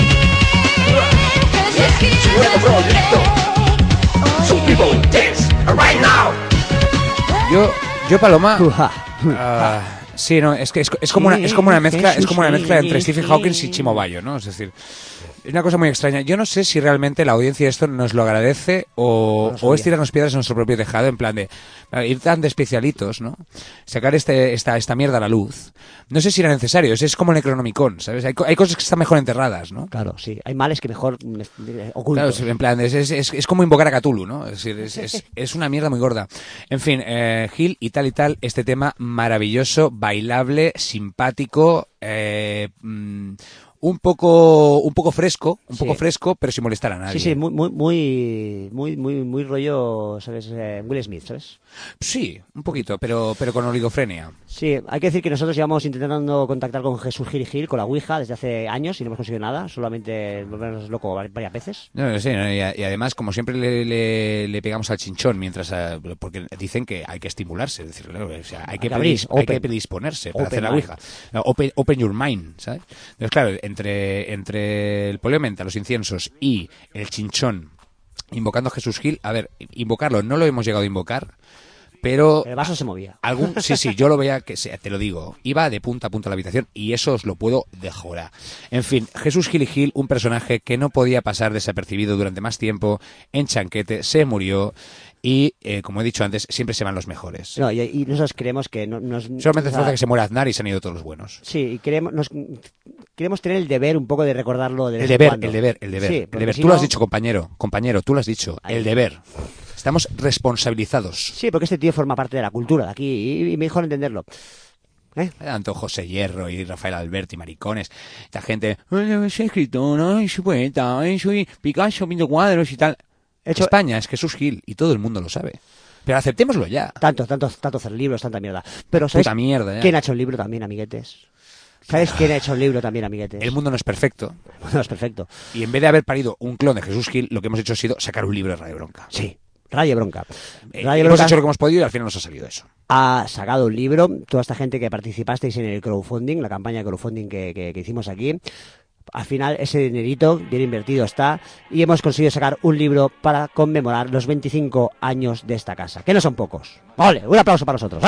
Su nuevo proyecto. So people dance right now. Yo Paloma. Sí, no, es como una mezcla entre Stephen Hawking y Chimo Bayo, ¿no? Es decir, es una cosa muy extraña. Yo no sé si realmente la audiencia esto nos lo agradece o es tirarnos piedras en nuestro propio tejado, en plan de ir tan de especialitos, ¿no? Sacar esta mierda a la luz. No sé si era necesario, es como el Necronomicon, ¿sabes? Hay cosas que están mejor enterradas, ¿no? Claro, sí. Hay males que mejor ocultos. Claro, en plan, es como invocar a Cthulhu, ¿no? Es decir, es una mierda muy gorda. En fin, Gil y tal, este tema maravilloso, bailable, simpático, un poco fresco, pero sin molestar a nadie. Sí, muy rollo, ¿sabes? Will Smith, ¿sabes? Sí, un poquito, pero con oligofrenia. Sí, hay que decir que nosotros llevamos intentando contactar con Jesús Gil y Gil, con la Ouija, desde hace años y no hemos conseguido nada, solamente volvernos loco varias veces. No sé, ¿no? Y además, como siempre le pegamos al chinchón, porque dicen que hay que estimularse, es decir, o sea, hay que predisponerse para hacer la Ouija. No, open your mind, ¿sabes? Entonces, claro, entre el poleo menta, los inciensos y el chinchón invocando a Jesús Gil, a ver, invocarlo no lo hemos llegado a invocar, pero el vaso se movía. Sí, yo lo veía, te lo digo, iba de punta a punta a la habitación y eso os lo puedo dejorar. En fin, Jesús Gil y Gil, un personaje que no podía pasar desapercibido durante más tiempo en Chanquete, se murió. Y, como he dicho antes, siempre se van los mejores. No, y nosotros creemos que solamente hace falta que se muera Aznar y se han ido todos los buenos. Sí, y queremos tener el deber un poco de recordarlo de el deber. Sí, tú lo has dicho, compañero, tú lo has dicho, ahí. El deber. Estamos responsabilizados. Sí, porque este tío forma parte de la cultura de aquí y mejor entenderlo. Tanto José Hierro y Rafael Alberti, maricones, esta gente, soy escritor, no soy poeta, soy Picasso, pinto cuadros y tal. España es Jesús Gil y todo el mundo lo sabe. Pero aceptémoslo ya. Tanto hacer libros, tanta mierda. Pero ¿sabes quién ha hecho el libro también, amiguetes? ¿Sabes quién ha hecho el libro también, amiguetes? El mundo no es perfecto. El mundo no es perfecto. Y en vez de haber parido un clon de Jesús Gil, lo que hemos hecho ha sido sacar un libro de Radio Bronca. Sí, Radio Bronca. Hemos hecho lo que hemos podido y al final nos ha salido eso. Ha sacado un libro, toda esta gente que participasteis en el crowdfunding, la campaña de crowdfunding que hicimos aquí. Al final ese dinerito bien invertido está y hemos conseguido sacar un libro para conmemorar los 25 años de esta casa, que no son pocos. ¡Ole! Un aplauso para nosotros.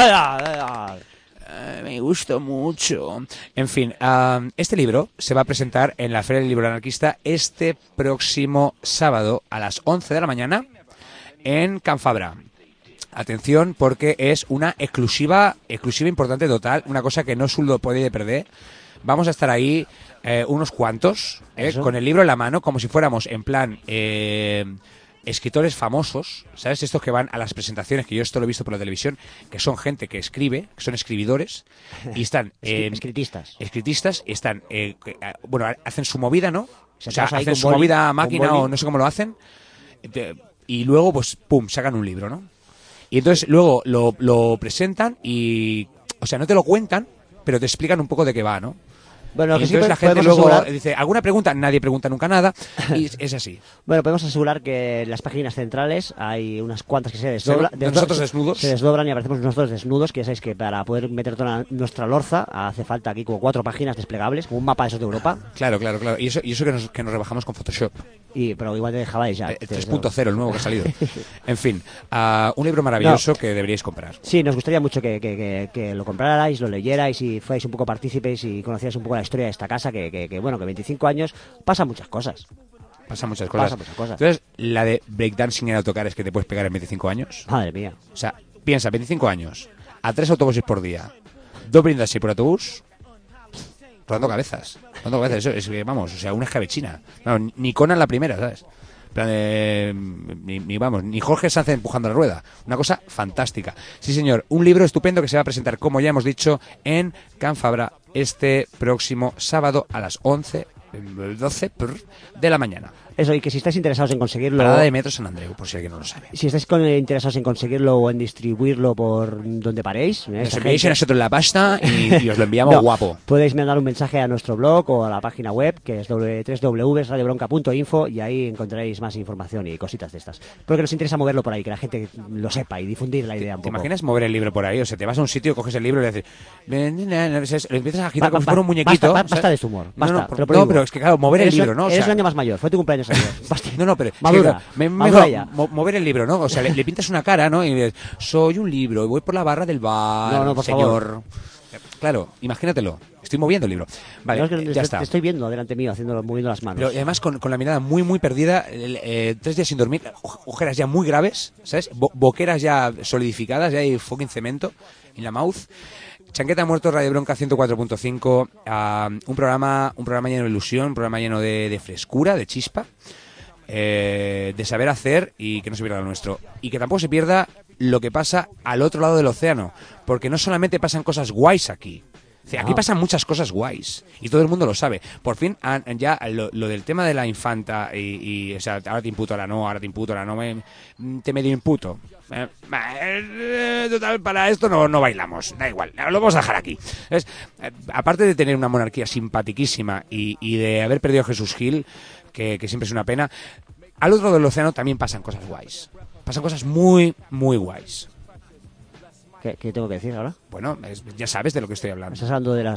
Me gustó mucho. En fin, este libro se va a presentar en la Feria del Libro Anarquista este próximo sábado a las 11 de la mañana en Can Fabra. Atención, porque es una exclusiva importante total, una cosa que no suelo poder perder. Vamos a estar ahí unos cuantos, con el libro en la mano, como si fuéramos en plan escritores famosos, ¿sabes? Estos que van a las presentaciones, que yo esto lo he visto por la televisión, que son gente que escribe, que son escribidores, y están... escritistas, y están... hacen su movida, ¿no? O sea, hacen su movida a máquina o no sé cómo lo hacen, y luego, pues, pum, sacan un libro, ¿no? Y entonces luego lo presentan y... O sea, no te lo cuentan, pero te explican un poco de qué va, ¿no? Bueno, Y que sí entonces la gente podemos luego asegurar- dice, ¿alguna pregunta? Nadie pregunta nunca nada, y es así. Bueno, podemos asegurar que en las páginas centrales hay unas cuantas que se desdoblan. De nosotros desnudos. Se desdoblan y aparecemos nosotros desnudos, que ya sabéis que para poder meter toda nuestra lorza hace falta aquí como 4 páginas desplegables, como un mapa de esos de Europa. Claro. Y eso que nos rebajamos con Photoshop. Pero igual te dejabais ya. 3.0, el nuevo que ha salido. En fin, un libro maravilloso que deberíais comprar. Sí, nos gustaría mucho que lo comprarais, lo leyerais y fuerais un poco partícipes y conocierais un poco la historia de esta casa, que 25 años pasan muchas cosas. Pasan muchas cosas. Cosas. Entonces, la de breakdancing en autocares que te puedes pegar en 25 años. Madre mía. O sea, piensa, 25 años, a 3 autobuses por día, 2 brindas por autobús, rodando cabezas. Eso es que, vamos, o sea, una escabechina. No, ni Conan la primera, ¿sabes? En plan, ni Jorge Sánchez empujando la rueda. Una cosa fantástica. Sí, señor, un libro estupendo que se va a presentar, como ya hemos dicho, en Can Fabra este próximo sábado a las 12 de la mañana. Eso, y que si estáis interesados en conseguirlo... Parada de Metro San Andreu, por si alguien no lo sabe. Si estáis interesados en conseguirlo o en distribuirlo por donde paréis... Nos enviáis a nosotros la pasta y os lo enviamos guapo. Podéis mandar un mensaje a nuestro blog o a la página web, que es www.radiobronca.info, y ahí encontraréis más información y cositas de estas. Porque nos interesa moverlo por ahí, que la gente lo sepa y difundir la idea un ¿Te poco. imaginas mover el libro por ahí? O sea, te vas a un sitio, coges el libro y le dices... Le empiezas a agitar como si fuera un muñequito. Basta de este humor. Basta, No, te lo prohíbo. pero es que claro, mover el libro, ¿no? O Eres sea, un año más mayor, fue tu cumpleaños ayer. Basta. No, pero Madura, es que, madura ya. mover el libro, ¿no? O sea, le pintas una cara, ¿no? Y dices, soy un libro, voy por la barra del bar, No, por señor. favor. Claro, imagínatelo. Estoy moviendo el libro. Vale, No, es que ya está. Te estoy viendo delante mío, moviendo las manos. Pero además con la mirada muy, muy perdida, 3 días sin dormir, ojeras ya muy graves, ¿sabes? Boqueras ya solidificadas, ya hay fucking cemento en la mouth. Chanqueta Muerto, Radio Bronca 104.5, un programa lleno de ilusión, un programa lleno de frescura, de chispa, de saber hacer y que no se pierda lo nuestro. Y que tampoco se pierda lo que pasa al otro lado del océano, porque no solamente pasan cosas guays aquí. O sea, aquí pasan muchas cosas guays y todo el mundo lo sabe. Por fin, ya lo del tema de la infanta o sea, ahora te imputo, ahora no, te medio imputo. Total, para esto no bailamos, da igual, lo vamos a dejar aquí. ¿Ves? Aparte de tener una monarquía simpaticísima y de haber perdido a Jesús Gil, que siempre es una pena, al otro lado del océano también pasan cosas guays. Pasan cosas muy, muy guays. ¿Qué tengo que decir ahora? Bueno, ya sabes de lo que estoy hablando. Estás hablando de los...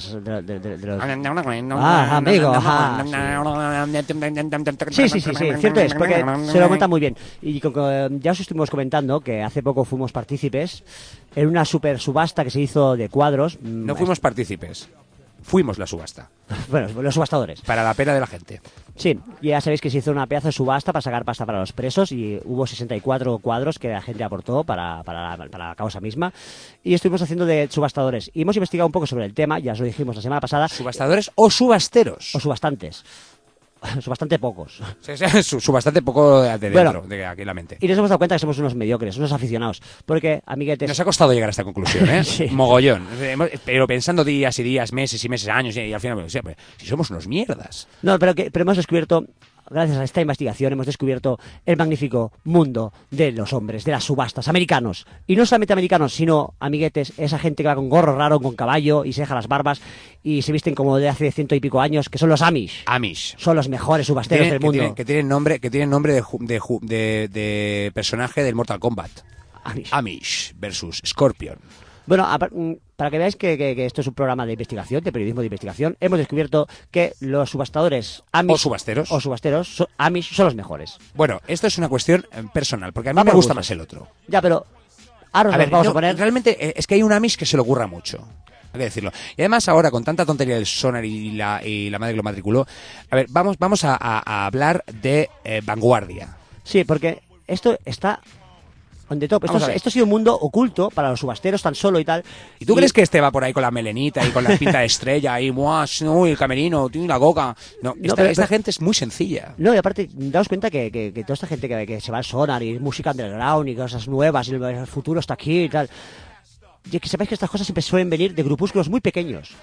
amigo. Sí, cierto es, porque se lo cuenta muy bien. Y ya os estuvimos comentando que hace poco fuimos partícipes en una super subasta que se hizo de cuadros. No fuimos partícipes. Fuimos la subasta. Bueno, los subastadores. Para la pena de la gente. Sí, ya sabéis que se hizo una pedazo de subasta para sacar pasta para los presos y hubo 64 cuadros que la gente aportó para la causa misma. Y estuvimos haciendo de subastadores. Y hemos investigado un poco sobre el tema, ya os lo dijimos la semana pasada. ¿Subastadores o subasteros? O subastantes. Bastante pocos. Bastante poco de dentro, Bueno, de aquí en la mente. Y nos hemos dado cuenta que somos unos mediocres, unos aficionados. Porque, amiguetes... Nos ha costado llegar a esta conclusión, ¿eh? Sí. Mogollón. Pero pensando días y días, meses y meses, años, y al final, o sea, pues, si somos unos mierdas. No, pero hemos descubierto... Gracias a esta investigación hemos descubierto el magnífico mundo de los hombres, de las subastas, americanos. Y no solamente americanos, sino, amiguetes, esa gente que va con gorro raro, con caballo y se deja las barbas y se visten como de hace 100 y pico años, que son los Amish. Amish. Son los mejores subasteros del mundo. Que tienen nombre de personaje del Mortal Kombat. Amish versus Scorpion. Bueno, para que veáis que esto es un programa de investigación, de periodismo de investigación, hemos descubierto que los subastadores Amish o subasteros Amish son los mejores. Bueno, esto es una cuestión personal, porque a mí me gusta más el otro. Ya, pero ahora vamos a poner... Realmente es que hay un Amish que se le ocurra mucho. Hay que decirlo. Y además ahora, con tanta tontería del sonar y la madre que lo matriculó, a ver, vamos a hablar de vanguardia. Sí, porque esto está... on the top. Esto ha sido un mundo oculto para los subasteros tan solo y tal. ¿Y tú crees que este va por ahí con la melenita y con la pinta de estrella y uy, el camerino, tiene la coca? No, esta gente es muy sencilla. No, y aparte, daos cuenta que toda esta gente que se va al sonar y música underground y cosas nuevas y el futuro está aquí y tal, y que sepáis que estas cosas siempre suelen venir de grupúsculos muy pequeños.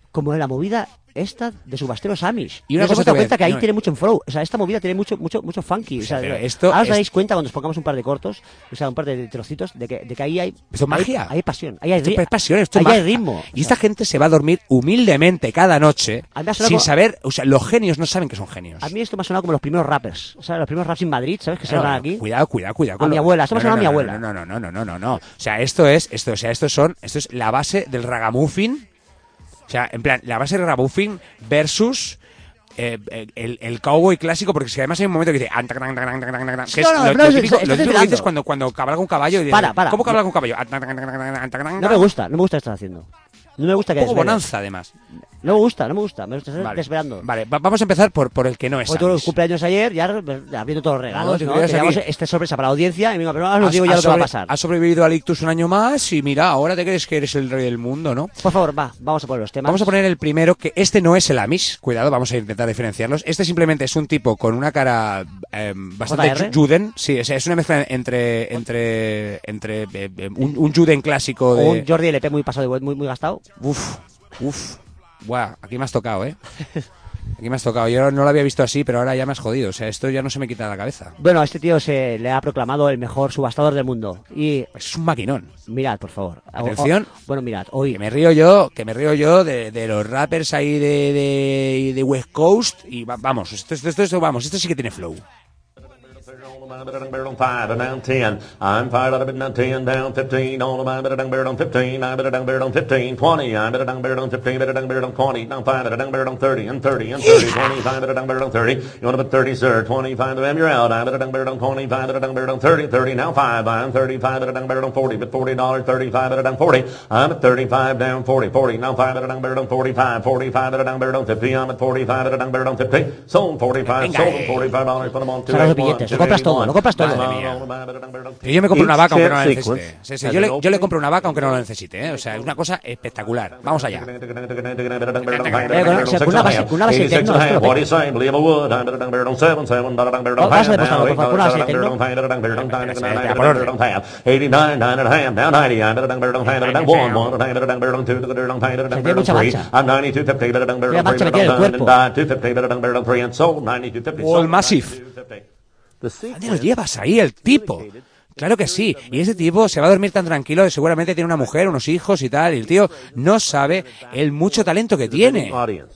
como en la movida esta de subasteros Amish. Y una nos cosa hemos te dado voy a cuenta que ahí decir, tiene mucho flow. O sea, esta movida tiene mucho funky. O sea, pero esto ahora os es- dais cuenta cuando os pongamos un par de cortos, o sea, un par de trocitos, de que ahí hay... Esto es magia. Hay pasión, ahí hay, Esto es pasión, esto es ahí hay magia. ritmo. Y esta gente se va a dormir humildemente cada noche A mí me ha sonado sin como- saber, o sea, los genios no saben que son genios. A mí esto me ha sonado como los primeros rappers. O sea, los primeros raps en Madrid, ¿sabes? Que se llaman aquí. Cuidado. A mi abuela, esto me suena a mi abuela. No. O sea, esto es la base del ragamuffin. O sea, en plan, la base del ragamuffin versus el cowboy clásico, porque si además hay un momento que dice que es No, lo pero típico estás que desvelando. dices cuando cabalga un caballo y dices, Para. ¿cómo cabalga un caballo? No me gusta lo que estás haciendo. No me gusta que Un poco desveles. bonanza, además. No me gusta, me estás Vale. desvelando. Vale, vamos a empezar por el que no es Hoy tuve Amish. cumpleaños ayer, ya abriendo todos los regalos, No, ¿no? te quedas Teníamos aquí. esta sorpresa para la audiencia y venga, pero ahora os digo ya lo que va a pasar. Has sobrevivido al ictus un año más y mira, ahora te crees que eres el rey del mundo, ¿no? Por favor, vamos a poner los temas. Vamos a poner el primero, que este no es el Amish, cuidado, vamos a intentar diferenciarlos. Este simplemente es un tipo con una cara bastante JR. juden, sí, o sea, es una mezcla entre un juden clásico de... O un Jordi LP muy pasado, muy gastado. Uf, buah, aquí me has tocado, ¿eh? Aquí me has tocado, yo no lo había visto así, pero ahora ya me has jodido, o sea, esto ya no se me quita de la cabeza. Bueno, a este tío se le ha proclamado el mejor subastador del mundo. Y es un maquinón. Mirad, por favor. Atención. Bueno, mirad, hoy... Que me río yo de los rappers ahí de West Coast y vamos, esto sí que tiene flow. Down 5 and down 10. I'm fired up and down 10, down 15. All of my better down 15. I better down 15, 20. I'm better down 15, better down 20. Down 5 better down 30 and 30 and 30. 25 better down 30. You want to put 30, sir? 25 to them, you're out. I'm better down 25, better down 30, 30. Now 5. I'm 35 better down 40, but $40, 35 better down 40. I'm at 35 down 40, 40. Now 5 better down 45, 45 better down 50. I'm at 45 better down 50. Sold 45, sold $45. Put them on 2. Saca los billetes, lo compras todo, lo compras todo. Que yo me compro una vaca aunque no la necesite. Sí, yo le compro una vaca aunque no la necesite, ¿eh? O sea, es una cosa espectacular. Vamos allá. Con una base de tecno, esto lo Vas a demostrarlo, por favor, con una base de tecno. 89, 9 and a half, down 90, I'm better down 1, 1 and a half, better down 2, better down 3. I'm 92, 50, better down 3, better down 250, better down 3, and sold 92, 50. All Massive. ¿Dónde lo llevas ahí, el tipo? Claro que sí. Y ese tipo se va a dormir tan tranquilo que seguramente tiene una mujer, unos hijos y tal. Y el tío no sabe el mucho talento que tiene.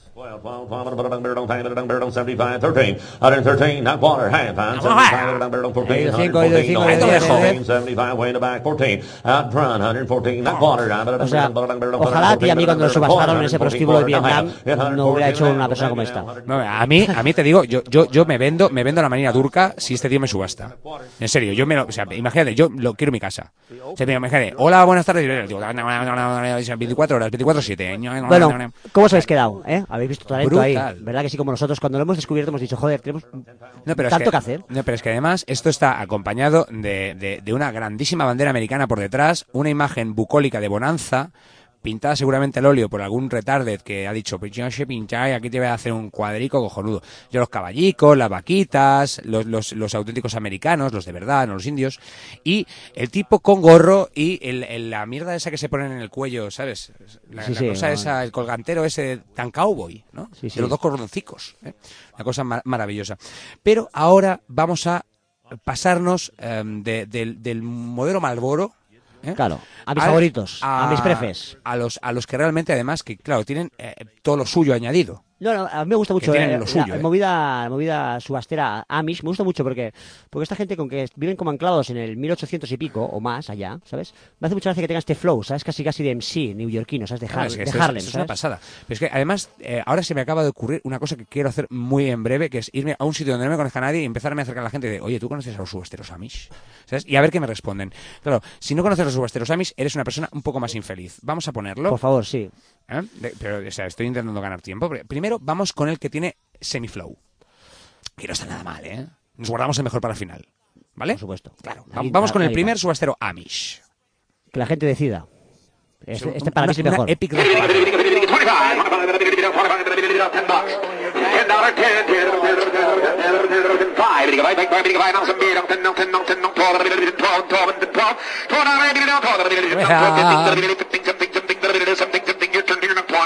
75, 13, 113, not quarter, half, 75, 14, 75, way in the back, 14, out front, 114, not quarter, O sea, ojalá a mí cuando lo subastaron en ese prostíbulo de Vietnam no hubiera hecho una persona como esta. No, a mí te digo, yo me vendo la marina turca si este tío me subasta. En serio, o sea, imagínate, yo lo quiero en mi casa. O sea, imagínate, hola, buenas tardes, digo, 24 horas, 24/7. Bueno, ¿cómo os habéis quedado? ¿Habéis visto talento ahí? Brutal. ¿Verdad que sí? Como nosotros, cuando lo hemos descubierto, hemos dicho, joder, tenemos pero tanto que hacer. No, pero es que además esto está acompañado de una grandísima bandera americana por detrás, una imagen bucólica de bonanza, pintada seguramente al óleo por algún retarded que ha dicho, pues yo sé pintar y aquí te voy a hacer un cuadrico cojonudo. Yo los caballicos, las vaquitas, los auténticos americanos, los de verdad, no los indios, y el tipo con gorro y la mierda esa que se ponen en el cuello, ¿sabes? La cosa esa, el colgantero ese tan cowboy, ¿no? Sí. De los dos cordoncicos, ¿eh? Una cosa maravillosa. Pero ahora vamos a pasarnos del modelo Marlboro, claro, a mis favoritos, a mis prefes. A los que realmente, además, que claro, tienen todo lo suyo añadido. No, a mí me gusta mucho lo suyo, la movida subastera Amish, me gusta mucho porque esta gente con que viven como anclados en el 1800 y pico o más allá, ¿sabes? Me hace mucha gracia que tenga este flow, ¿sabes? Casi de MC neoyorquino, ¿sabes? De Harlem, es una pasada. Pero es que además, ahora se me acaba de ocurrir una cosa que quiero hacer muy en breve, que es irme a un sitio donde no me conozca nadie y empezarme a acercar a la gente de, oye, ¿tú conoces a los subasteros Amish? ¿Sabes? Y a ver qué me responden. Claro, si no conoces a los subasteros Amish, eres una persona un poco más infeliz. Vamos a ponerlo. Por favor, sí. Pero, o sea, estoy intentando ganar tiempo. Primero, vamos con el que tiene semiflow. Que no está nada mal, ¿eh? Nos guardamos el mejor para el final. ¿Vale? Por supuesto. Claro. Vamos con el primer subastero Amish. Que la gente decida. Este para mí es el mejor. Epic rock.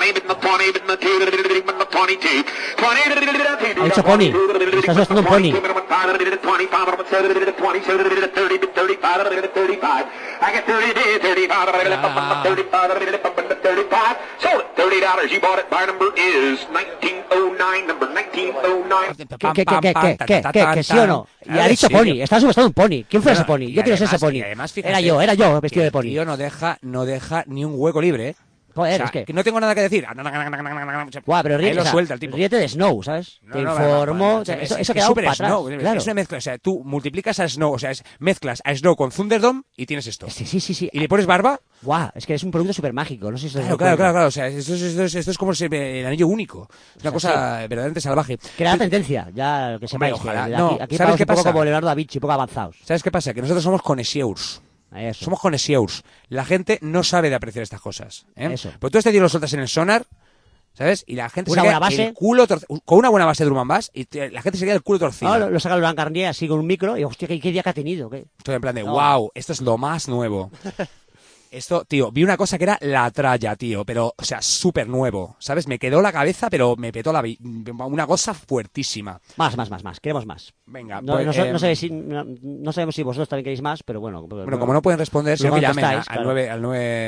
Ha dicho pony. Estás gastando un pony. ¿Qué? ¿Sí o no? Y ha dicho pony. Está subastando un pony. ¿Quién fue ese pony? Yo quiero ser ese pony. Era yo, vestido de pony. El tío no deja ni un hueco libre, ¿eh? Joder, O sea, es que... no tengo nada que decir. Guau, pero Ahí lo suelta el tipo. ríete de Snow, ¿sabes? Te informó... Eso queda súper para atrás. Snow. Claro. Es una mezcla. O sea, tú multiplicas a Snow, o sea, mezclas a Snow con Thunderdome y tienes esto. Sí. Y le pones barba. Guau, es que es un producto súper mágico. No sé si Claro. O sea, esto es como el anillo único. Es una cosa verdaderamente salvaje. Crea la tendencia, ya que sepáis. Ojalá. Que No, aquí ¿sabes estamos qué un poco pasa? como Leonardo da Vinci, poco avanzados. ¿Sabes qué pasa? Que nosotros somos connoisseurs. Eso. Somos connoisseurs. La gente no sabe de apreciar estas cosas. Eso. Pues tú este tío lo sueltas en el sonar, ¿sabes? Y la gente Una se queda buena base. el culo con una buena base de drum and bass y la gente se queda el culo torcido. No, lo saca Laurent Garnier así con un micro y hostia, ¿qué día que ha tenido? ¿Qué? Estoy en plan de, No. wow, esto es lo más nuevo. Esto, tío, vi una cosa que era la tralla, tío, pero, o sea, súper nuevo, ¿sabes? Me quedó la cabeza, pero me petó una cosa fuertísima. Más. Queremos más. Venga, No, pues, no sabemos si vosotros también queréis más, pero bueno. Bueno, como no pueden responder, Luego sino que llamen contestáis, al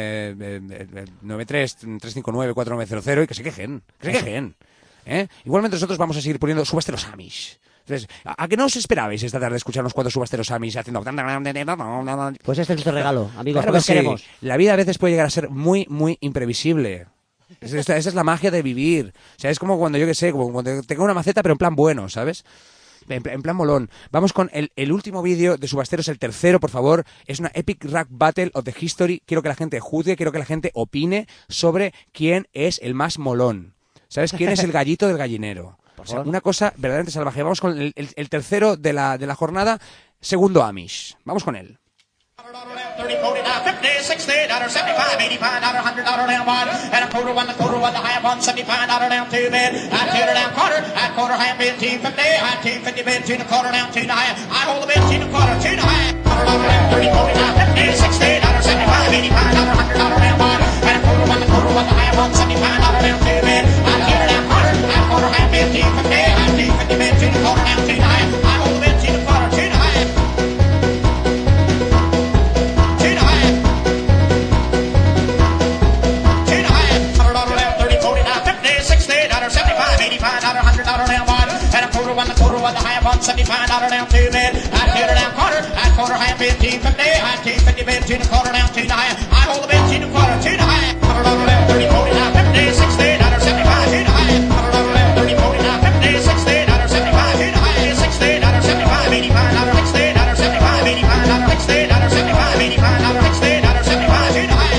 93-359-4900 y que se quejen. ¿Eh? Igualmente nosotros vamos a seguir poniendo subasteros Amish. Entonces, ¿a qué no os esperabais esta tarde escuchar unos cuantos subasteros Amish haciendo... Pues este es nuestro regalo, amigos. Claro ¿Qué que sí. queremos? La vida a veces puede llegar a ser muy, muy imprevisible. Esa es la magia de vivir. O sea, es como cuando, yo qué sé, como cuando tengo una maceta, pero en plan bueno, ¿sabes? En plan molón. Vamos con el último vídeo de Subasteros, el tercero, por favor. Es una Epic Rap Battle of the History. Quiero que la gente juzgue, quiero que la gente opine sobre quién es el más molón. ¿Sabes? ¿Quién es el gallito del gallinero? O sea, una cosa verdaderamente salvaje. Vamos con el tercero de la jornada, segundo Amish. Vamos con él. $30, $40, $50, $60, $75, $85, $100 down one, and a quarter one, the high one, $75 down two bid, I tear it down quarter, high bid, $10.50, high $10.50 bid, $2 and a quarter down two and a half, I hold the bid, $2 and a quarter, $2 and a half, $30, $40, $50, $60, $75, $85, $100 down one, and a quarter one, the high one, $75 down two bid, I tear it down quarter, high bid, $10.50, high $10.50 bid, $2 and a quarter down two and a half, I hold the bid, $2 and a quarter, $2 and a half. $100 down one, and a quarter one, the high one, $75 down two bid. I tear it down quarter, high bid, $10.50, high $10.50 bid, $2 and a quarter down two and a half. I hold the bid, $2 and a quarter, $2 and a half. $100 down, $30, $40, $50, $60, $75, $2 and a half. $100 down, $30, $40, $50, $60, $75, $2 and a half. $60, $75, $85, $60, $75, $85, $60, $75, $85, $60, $75, $2 and a half.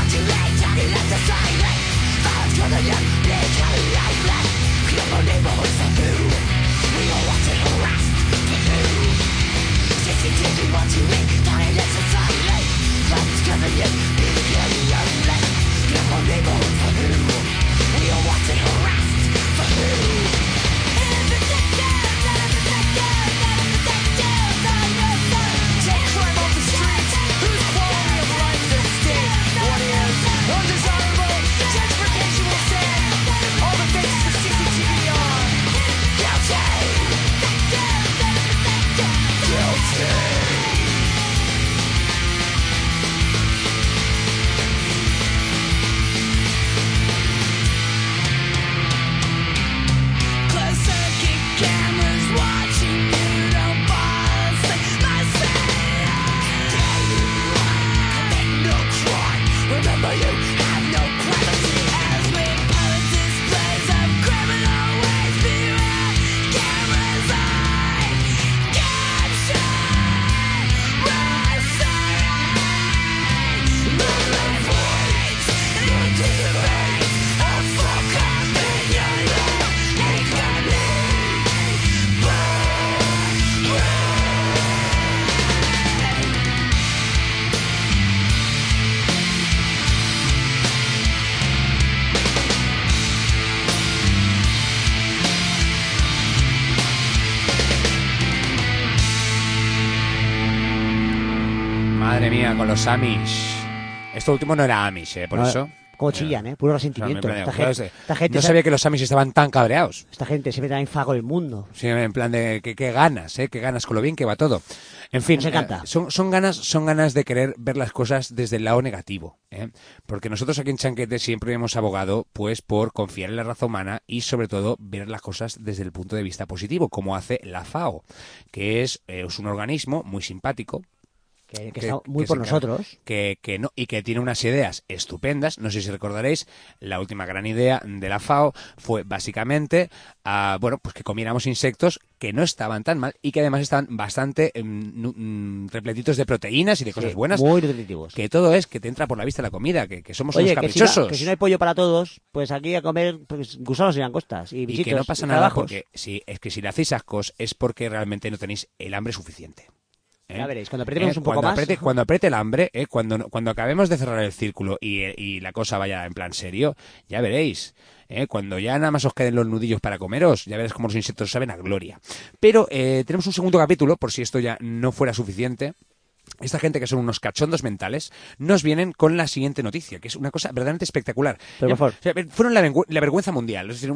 Madre mía, con los Amish. Esto último no era Amish, por eso. Como chillan, puro resentimiento. Esta gente no sabía que los Amish estaban tan cabreados. Esta gente se mete en fago el mundo. Sí, en plan de qué ganas, qué ganas con lo bien que va todo. En fin, nos encanta. Son ganas de querer ver las cosas desde el lado negativo, porque nosotros aquí en Chanquete siempre hemos abogado pues por confiar en la raza humana y sobre todo ver las cosas desde el punto de vista positivo, como hace la FAO, que es un organismo muy simpático. Que está muy por nosotros. Que no, y que tiene unas ideas estupendas. No sé si recordaréis, la última gran idea de la FAO fue básicamente pues que comiéramos insectos que no estaban tan mal y que además estaban bastante repletitos de proteínas y de cosas buenas. Muy nutritivos. Que todo es que te entra por la vista la comida, que somos unos caprichosos. Que si no hay pollo para todos, pues aquí a comer pues, gusanos y langostas. Y que no pasa nada porque es que si le hacéis ascos es porque realmente no tenéis el hambre suficiente. Ya veréis, cuando apretemos un poco más. Cuando apriete el hambre, cuando acabemos de cerrar el círculo y la cosa vaya en plan serio, ya veréis. Cuando ya nada más os queden los nudillos para comeros, ya veréis cómo los insectos saben a gloria. Pero tenemos un segundo capítulo, por si esto ya no fuera suficiente. Esta gente que son unos cachondos mentales nos vienen con la siguiente noticia, que es una cosa verdaderamente espectacular. Pero por favor. O sea, fueron la vergüenza mundial, es decir,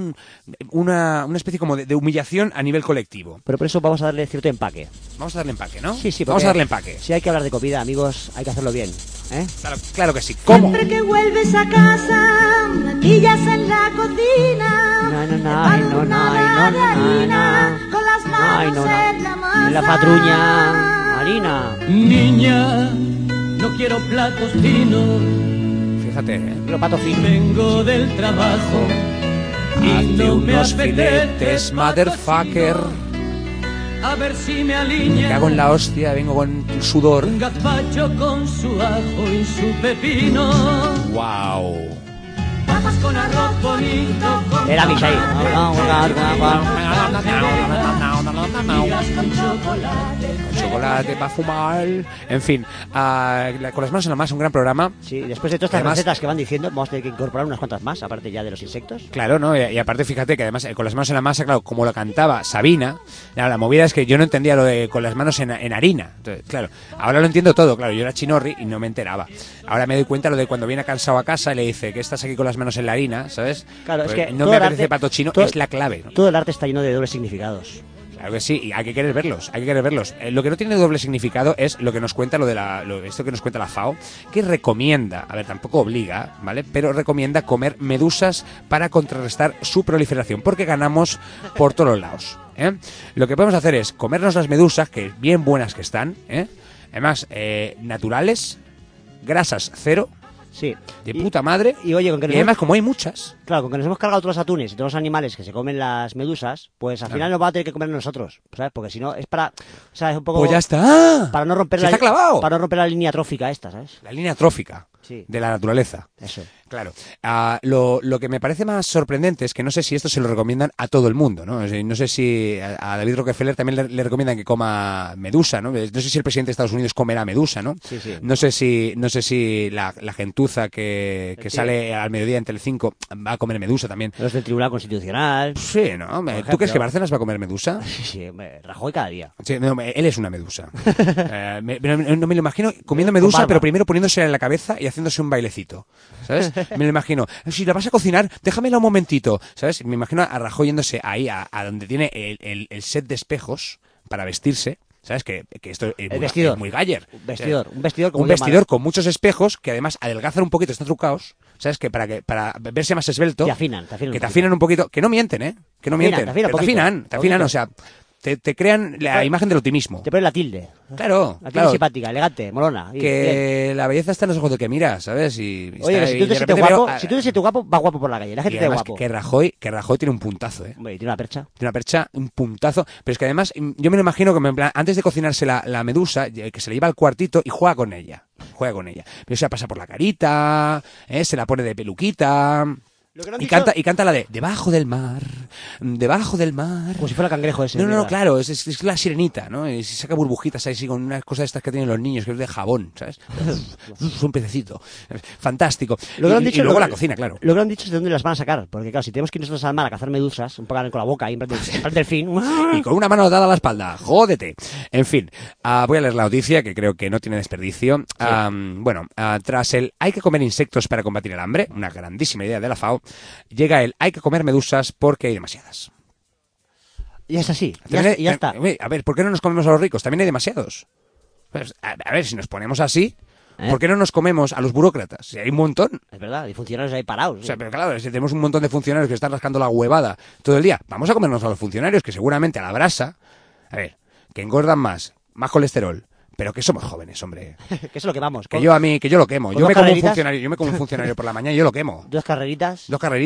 una especie como de humillación a nivel colectivo. Pero por eso vamos a darle cierto empaque. Vamos a darle empaque, ¿no? Sí, vamos a darle empaque. Si hay que hablar de comida, amigos, hay que hacerlo bien. Claro que sí. ¿Cómo? Siempre que vuelves a casa, natillas en la cocina. Con las manos en la masa. La patruña. Harina. Niña, no quiero platos finos. Fíjate, Los platos finos. Vengo del trabajo y hazte no me unos apetece filetes, motherfucker. A ver si me Me alinea. cago en la hostia, vengo con sudor. Un gazpacho con su ajo y su pepino. Wow. Papas con arroz bonito. Era mi ahí. Con chocolate. Chocolate para fumar. En fin, con las manos en la masa, un gran programa. Sí, después de todas estas recetas que van diciendo, vamos a tener que incorporar unas cuantas más, aparte ya de los insectos. Claro, ¿no? Y aparte, fíjate que además con las manos en la masa, claro, como lo cantaba Sabina, la movida es que yo no entendía lo de con las manos en harina. Entonces, claro, ahora lo entiendo todo, claro, yo era chinorri y no me enteraba. Ahora me doy cuenta lo de cuando viene cansado a casa y le dice que estás aquí con las manos en la harina, ¿sabes? Claro, pues es que no me apetece pato chino, es la clave, ¿no? Todo el arte está lleno de dobles significados. Claro que sí, y hay que querer verlos, lo que no tiene doble significado es lo que nos cuenta esto que nos cuenta la FAO, que recomienda, a ver, tampoco obliga, ¿vale? Pero recomienda comer medusas para contrarrestar su proliferación, porque ganamos por todos los lados, Lo que podemos hacer es comernos las medusas, que bien buenas que están, además, naturales, grasas cero. Sí. De puta madre. Y oye, y además, como hay muchas. Claro, con que nos hemos cargado todos los atunes y todos los animales que se comen las medusas, pues al final nos va a tener que comer nosotros, ¿sabes? Porque si no, es para. O sea, es un poco. Pues ya está. Para no romper está clavado. Para no romper la línea trófica esta, ¿sabes? La línea trófica. Sí. de la naturaleza. Eso. Claro. Lo que me parece más sorprendente es que no sé si esto se lo recomiendan a todo el mundo, ¿no? No sé si a David Rockefeller también le recomiendan que coma medusa, ¿no? No sé si el presidente de Estados Unidos comerá medusa, ¿no? Sí, sí. No sé si la gentuza que sale al mediodía en Telecinco va a comer medusa también. Los del Tribunal Constitucional. Sí, ¿no? ¿Tú crees que Bárcenas va a comer medusa? Sí, Rajoy cada día. Sí, no, él es una medusa. No me lo imagino comiendo medusa, pero primero poniéndose en la cabeza y haciéndose un bailecito, ¿sabes? Me lo imagino. Si la vas a cocinar, déjamela un momentito, ¿sabes? Me imagino a Rajoy yéndose ahí a donde tiene el set de espejos para vestirse. ¿Sabes? Que esto es muy galler. Un vestidor con muchos espejos que además adelgazan un poquito, están trucados. ¿Sabes? Que para verse más esbelto. Te afinan un poquito. Que no mienten, ¿eh? Que no mienten. Te afinan, o sea, te crean la imagen del optimismo. Te ponen la tilde. Claro, la tilde simpática, elegante, molona. Que bien. La belleza está en los ojos del que miras, ¿sabes? Oye, si tú te sientes guapo, va guapo por la calle. La gente te ve guapo. Que Rajoy tiene un puntazo, ¿eh? Hombre, tiene una percha. Tiene una percha, un puntazo. Pero es que además, yo me lo imagino que en plan, antes de cocinarse la medusa, que se la lleva al cuartito y juega con ella. Pero se la pasa por la carita, se la pone de peluquita. Y canta la de debajo del mar. Como si fuera cangrejo ese. No, claro, es la sirenita, ¿no? Y se saca burbujitas ahí con unas cosas estas que tienen los niños, que es de jabón, ¿sabes? Es un pececito. Fantástico. Y luego la cocina, claro. Lo que han dicho es de dónde las van a sacar. Porque claro, si tenemos que ir nosotros al mar a cazar medusas, un poco con la boca ahí, en plan del fin. Y con una mano dada a la espalda. Jódete. En fin, voy a leer la noticia, que creo que no tiene desperdicio. Sí. Tras el hay que comer insectos para combatir el hambre, una grandísima idea de la FAO, llega el hay que comer medusas porque hay demasiadas. Y es así, ya está. A ver, ¿por qué no nos comemos a los ricos? También hay demasiados. Pues, a ver, si nos ponemos así, ¿por qué no nos comemos a los burócratas? Si hay un montón. Es verdad, y funcionarios ahí parados. O sea, pero claro, si tenemos un montón de funcionarios que están rascando la huevada todo el día, vamos a comernos a los funcionarios que seguramente a la brasa, a ver, que engordan más colesterol. Pero que somos jóvenes, hombre. Que es lo que vamos. Que yo lo quemo. Yo me como un funcionario por la mañana y yo lo quemo. 2 carreritas.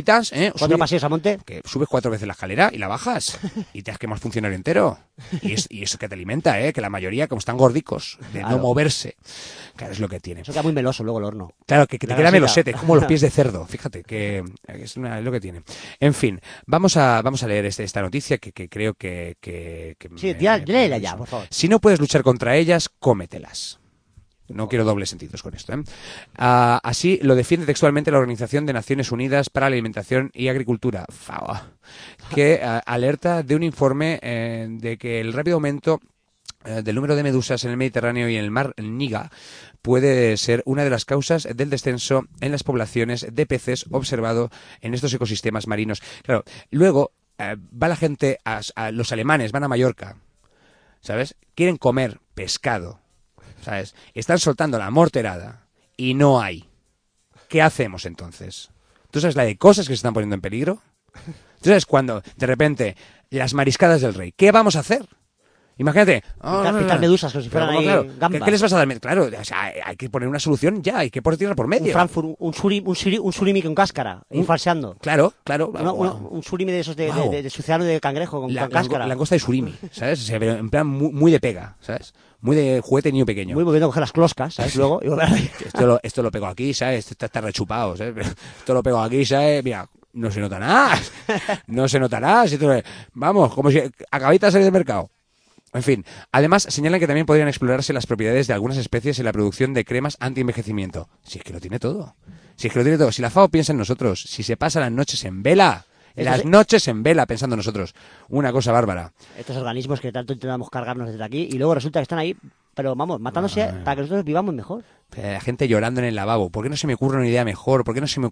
4 paseos a monte. Que subes 4 veces la escalera y la bajas. Y te has quemado el funcionario entero. Y eso que te alimenta, que la mayoría, como están gordicos, de no moverse. Claro, es lo que tiene. Eso queda muy meloso luego el horno. Claro, que te queda melosete, como los pies de cerdo. Fíjate, que es lo que tiene. En fin, vamos a leer esta noticia que creo que sí, léela ya, por favor. Si no puedes luchar contra ellas, cómetelas. No quiero dobles sentidos con esto, ¿eh? Así lo defiende textualmente la Organización de Naciones Unidas para la Alimentación y Agricultura, FAO, que alerta de un informe de que el rápido aumento del número de medusas en el Mediterráneo y en el mar Niga puede ser una de las causas del descenso en las poblaciones de peces observado en estos ecosistemas marinos. Claro, luego va la gente, los alemanes van a Mallorca, ¿sabes? Quieren comer pescado, ¿sabes? Están soltando la morterada y no hay. ¿Qué hacemos entonces? ¿Tú sabes la de cosas que se están poniendo en peligro? ¿Tú sabes cuando, de repente, las mariscadas del rey? ¿Qué vamos a hacer? Imagínate. Picar medusas como si fueran ahí gambas. ¿Qué les vas a dar? Claro, o sea, hay que poner una solución ya, hay que tirar por medio. Un Frankfurt, un surimi con cáscara, falseando. Claro. Un surimi de esos de suceano de cangrejo con cáscara. Langosta de surimi, ¿sabes? O sea, pero en plan muy de pega, ¿sabes? Muy de juguete niño pequeño. Muy volviendo a coger las closcas, ¿sabes? Luego, esto lo pego aquí, ¿sabes? Esto está rechupado, ¿sabes? Esto lo pego aquí, ¿sabes? Mira, no se nota nada. No se nota nada. Vamos, como si acabáis de salir del mercado. En fin, además señalan que también podrían explorarse las propiedades de algunas especies en la producción de cremas anti-envejecimiento. Si es que lo tiene todo. Si la FAO piensa en nosotros, si se pasa las noches en vela, pensando en nosotros. Una cosa bárbara. Estos organismos que tanto intentamos cargarnos desde aquí y luego resulta que están ahí, pero vamos, matándose para que nosotros vivamos mejor. La gente llorando en el lavabo. ¿Por qué no se me ocurre una idea mejor?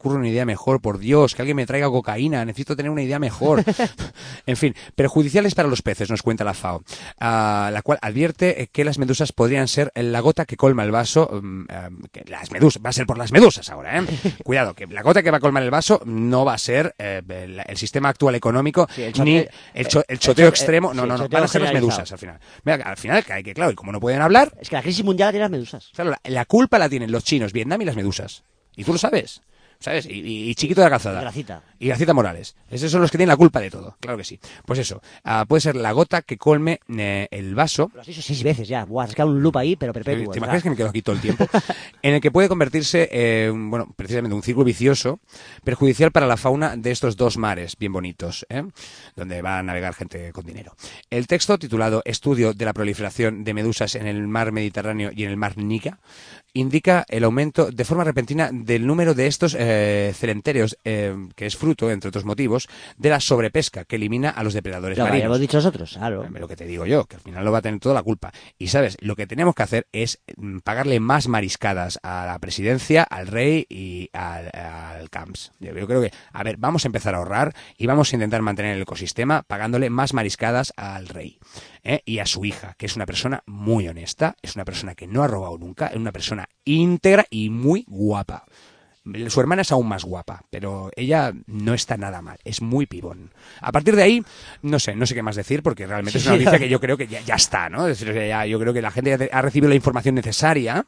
Por Dios, que alguien me traiga cocaína. Necesito tener una idea mejor. En fin, perjudiciales para los peces, nos cuenta la FAO, la cual advierte que las medusas podrían ser la gota que colma el vaso. Que las medusas, va a ser por las medusas ahora, ¿eh? Cuidado, que la gota que va a colmar el vaso no va a ser el sistema actual económico, ni el choteo extremo. No, van a ser las medusas al final. Mira, al final, claro, y como no pueden hablar. Es que la crisis mundial la tienen las medusas. Claro, la culpa la tienen los chinos, Vietnam y las medusas. Y tú lo sabes. ¿sabes? Y Chiquito de la Calzada. Y Gracita Morales. Esos son los que tienen la culpa de todo, claro que sí. Pues eso, puede ser la gota que colme el vaso. Lo has dicho 6 veces ya. Buah, has quedado un loop ahí, pero perpetuo. ¿Te imaginas que me quedo aquí todo el tiempo? En el que puede convertirse, bueno, precisamente un círculo vicioso, perjudicial para la fauna de estos dos mares bien bonitos, donde va a navegar gente con dinero. El texto, titulado Estudio de la proliferación de medusas en el mar Mediterráneo y en el mar Nica, indica el aumento de forma repentina del número de estos celentéreos, que es fruto, entre otros motivos, de la sobrepesca que elimina a los depredadores marinos. Lo hemos dicho nosotros, claro. Lo que te digo yo, que al final lo va a tener toda la culpa. Y, ¿sabes? Lo que tenemos que hacer es pagarle más mariscadas a la presidencia, al rey y al Camps. Yo creo que, a ver, vamos a empezar a ahorrar y vamos a intentar mantener el ecosistema pagándole más mariscadas al rey. Y a su hija, que es una persona muy honesta, es una persona que no ha robado nunca, es una persona íntegra y muy guapa. Su hermana es aún más guapa, pero ella no está nada mal, es muy pibón. A partir de ahí, no sé qué más decir, porque realmente es una noticia que yo creo que ya está, ¿no? Es decir, yo creo que la gente ya ha recibido la información necesaria.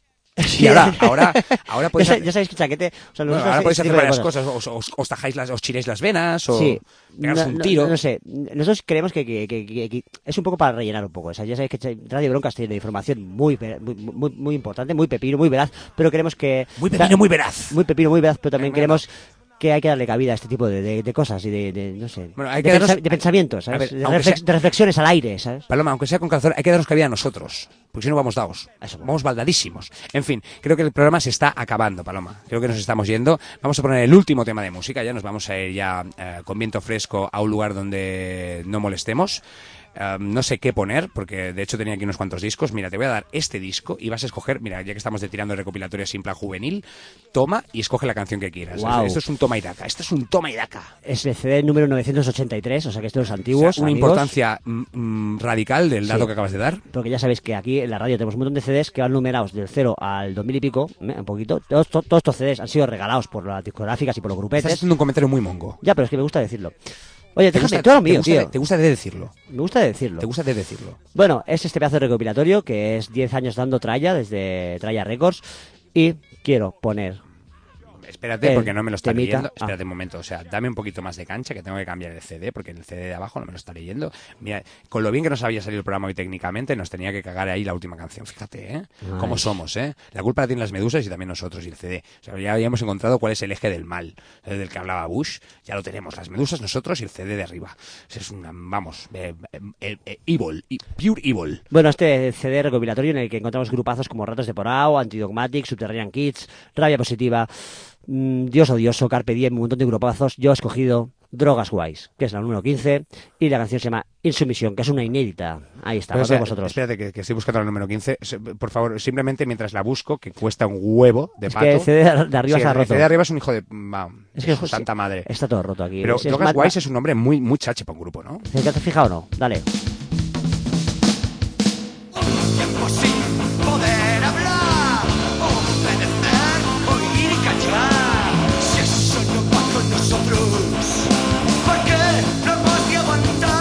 Y ahora podéis ya sabéis que Chaquete, o sea, ahora podéis hacer varias cosas, os tajáis os chiréis las venas, o pegaros un tiro. No sé, nosotros creemos que es un poco para rellenar un poco. O sea, ya sabéis que Radio Broncas tiene información muy importante, muy pepino, muy veraz, pero queremos que... Muy pepino, muy veraz. Muy pepino, muy veraz, pero también queremos que hay que darle cabida a este tipo de cosas y no sé, bueno, hay que de pensamientos, ¿sabes? De reflexiones al aire, ¿sabes? Paloma, aunque sea con calzón, hay que darnos cabida a nosotros, porque si no vamos dados, vamos baldadísimos. En fin, creo que el programa se está acabando, Paloma. Creo que nos estamos yendo. Vamos a poner el último tema de música, ya nos vamos a ir ya con viento fresco a un lugar donde no molestemos. No sé qué poner, porque de hecho tenía aquí unos cuantos discos. Mira, te voy a dar este disco y vas a escoger, mira, ya que estamos tirando el recopilatorio sin plan juvenil, toma y escoge la canción que quieras. Wow. Esto es un toma y daca, esto es un toma y daca. Es el CD número 983, o sea que estos los antiguos. O sea, una importancia radical del dato que acabas de dar. Porque ya sabéis que aquí en la radio tenemos un montón de CDs que van numerados del 0 al 2000 y pico, un poquito. Todos estos CDs han sido regalados por las discográficas y por los grupetes. Estás haciendo un comentario muy mongo. Ya, pero es que me gusta decirlo. Oye, déjame, tú a lo mío, tío. ¿Te gusta de decirlo? Me gusta de decirlo. ¿Te gusta de decirlo? Bueno, es este pedazo de recopilatorio que es 10 años dando tralla desde Tralla Records y quiero poner... Espérate, porque no me lo está leyendo. Espérate un momento, o sea, dame un poquito más de cancha, que tengo que cambiar el CD, porque el CD de abajo no me lo está leyendo. Mira, con lo bien que nos había salido el programa hoy técnicamente, nos tenía que cagar ahí la última canción. Fíjate, cómo somos, La culpa la tienen las medusas y también nosotros y el CD. O sea, ya habíamos encontrado cuál es el eje del mal, del que hablaba Bush. Ya lo tenemos, las medusas, nosotros y el CD de arriba. Es una, vamos, evil, pure evil. Bueno, este CD recopilatorio en el que encontramos grupazos como Ratos de Porao, Antidogmatic, Subterranean Kids, Rabia Positiva, Dios Odioso, Carpe Diem, un montón de grupazos. Yo he escogido Drogas Guays, que es la número 15, y la canción se llama Insumisión, que es una inédita. Ahí está, para vosotros. Espérate, que estoy buscando la número 15. Por favor, simplemente mientras la busco, que cuesta un huevo de pato. Es que el CD de arriba se ha roto. El CD de arriba es un hijo de... es que santa madre. Está todo roto aquí. Pero Drogas Guays es un nombre muy, muy chache para un grupo, ¿no? ¿Te has fijado o no? Dale. Tiempo sin poder hablar, obedecer, oír y callar. Si eso no va con nosotros, ¿por qué no hemos de aguantar?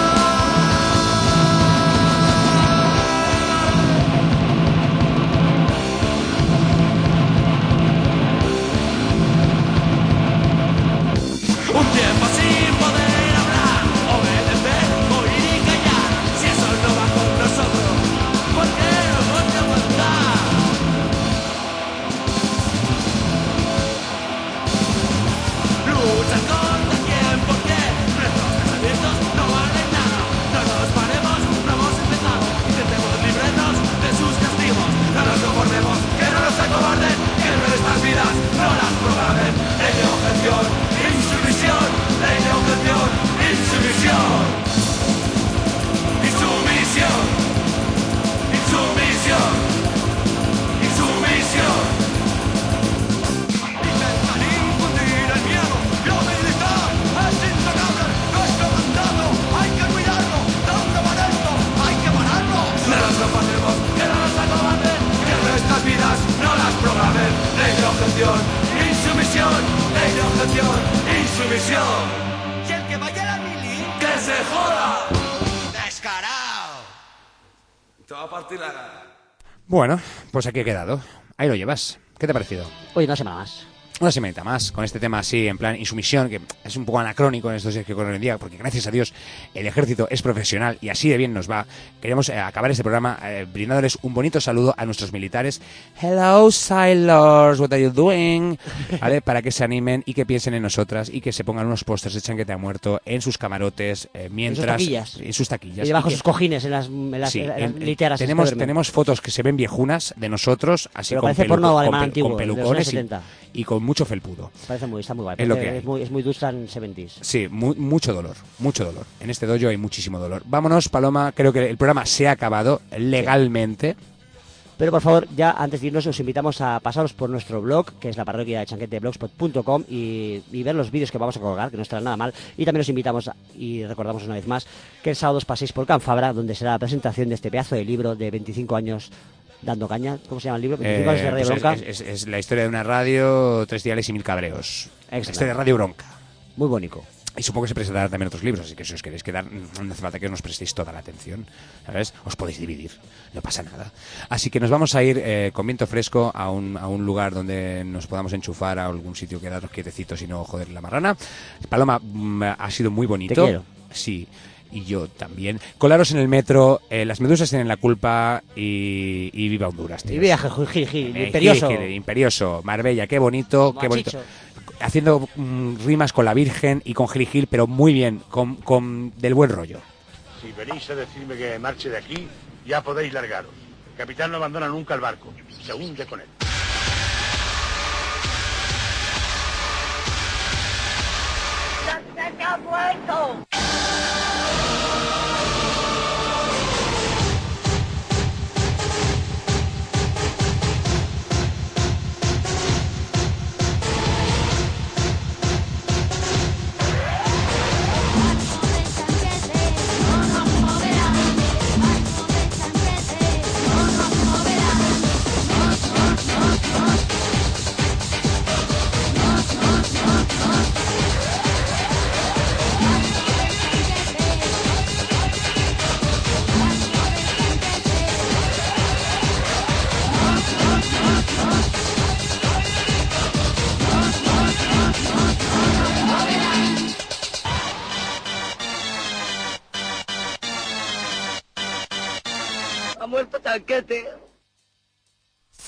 Un tiempo sin poder hablar, obedecer, oír y callar. Si eso no va con nosotros, ¿por qué no hemos de aguantar? Luchar contra el tiempo que nuestros pensamientos no valen nada. No nos paremos, no hemos empezado. Intentemos librarnos de sus castigos. No nos conformemos, que no nos acobarden, que nuestras vidas no las programen. Ley de objeción, insumisión. Ley de objeción, insumisión. Insumisión. Insumisión. Insumisión. Intentan infundir el miedo. Lo militar es intocable. Nuestro mandato hay que cuidarlo. ¿Dónde va esto? Hay que pararlo. No nos conformemos, que no nos acobarden, que nuestras vidas no las programen. Ley de objeción, insumisión. Ley de objeción, insumisión. Y el que vaya a la mili, que se joda. Descarado. Te va a partir la... Bueno, pues aquí he quedado. Ahí lo llevas. ¿Qué te ha parecido? Oye, una semana más. una semanita más con este tema así, en plan insumisión, que es un poco anacrónico en estos días que corren hoy en día, porque gracias a Dios el ejército es profesional y así de bien nos va. Queríamos acabar este programa brindándoles un bonito saludo a nuestros militares. Hello, sailors, what are you doing? ¿Vale? Para que se animen y que piensen en nosotras y que se pongan unos pósters de Chanquete ha muerto en sus camarotes, mientras... En sus taquillas. Y debajo sus cojines, en las sí, literas. Tenemos fotos que se ven viejunas de nosotros, así pero con, con pelucones y con mucho felpudo. Está muy guay. Es lo que hay. Es muy Dustan 70s. Sí, mucho dolor. En este dojo hay muchísimo dolor. Vámonos, Paloma, creo que el programa se ha acabado legalmente. Pero por favor, ya antes de irnos, os invitamos a pasaros por nuestro blog, que es la parroquia de chanqueteblogspot.com, y ver los vídeos que vamos a colgar, que no estarán nada mal. Y también os invitamos, y recordamos una vez más, que el sábado os paséis por Can Fabra, donde será la presentación de este pedazo de libro de 25 años dando caña. ¿Cómo se llama el libro? 25 años de Radio Bronca. Es la historia de una radio, 3 diales y 1000 cabreos. Exacto. La historia de Radio Bronca. Muy bonito. Y supongo que se presentarán también otros libros, así que si os queréis quedar, no hace falta que nos prestéis toda la atención, ¿sabes? Os podéis dividir, no pasa nada. Así que nos vamos a ir con viento fresco a un lugar donde nos podamos enchufar, a algún sitio, quedarnos quietecitos y no joder la marrana. Paloma, ha sido muy bonito. Te quiero. Sí, y yo también. Colaros en el metro, las medusas tienen la culpa y viva Honduras, tío. Y viaje, imperioso. Imperioso, Marbella, qué bonito, qué bonito. Haciendo rimas con la Virgen y con Gil y Gil, pero muy bien, con del buen rollo. Si venís a decirme que me marche de aquí, ya podéis largaros. El capitán no abandona nunca el barco, se hunde con él. ¡Se ha muerto! Ha muerto Chanquete.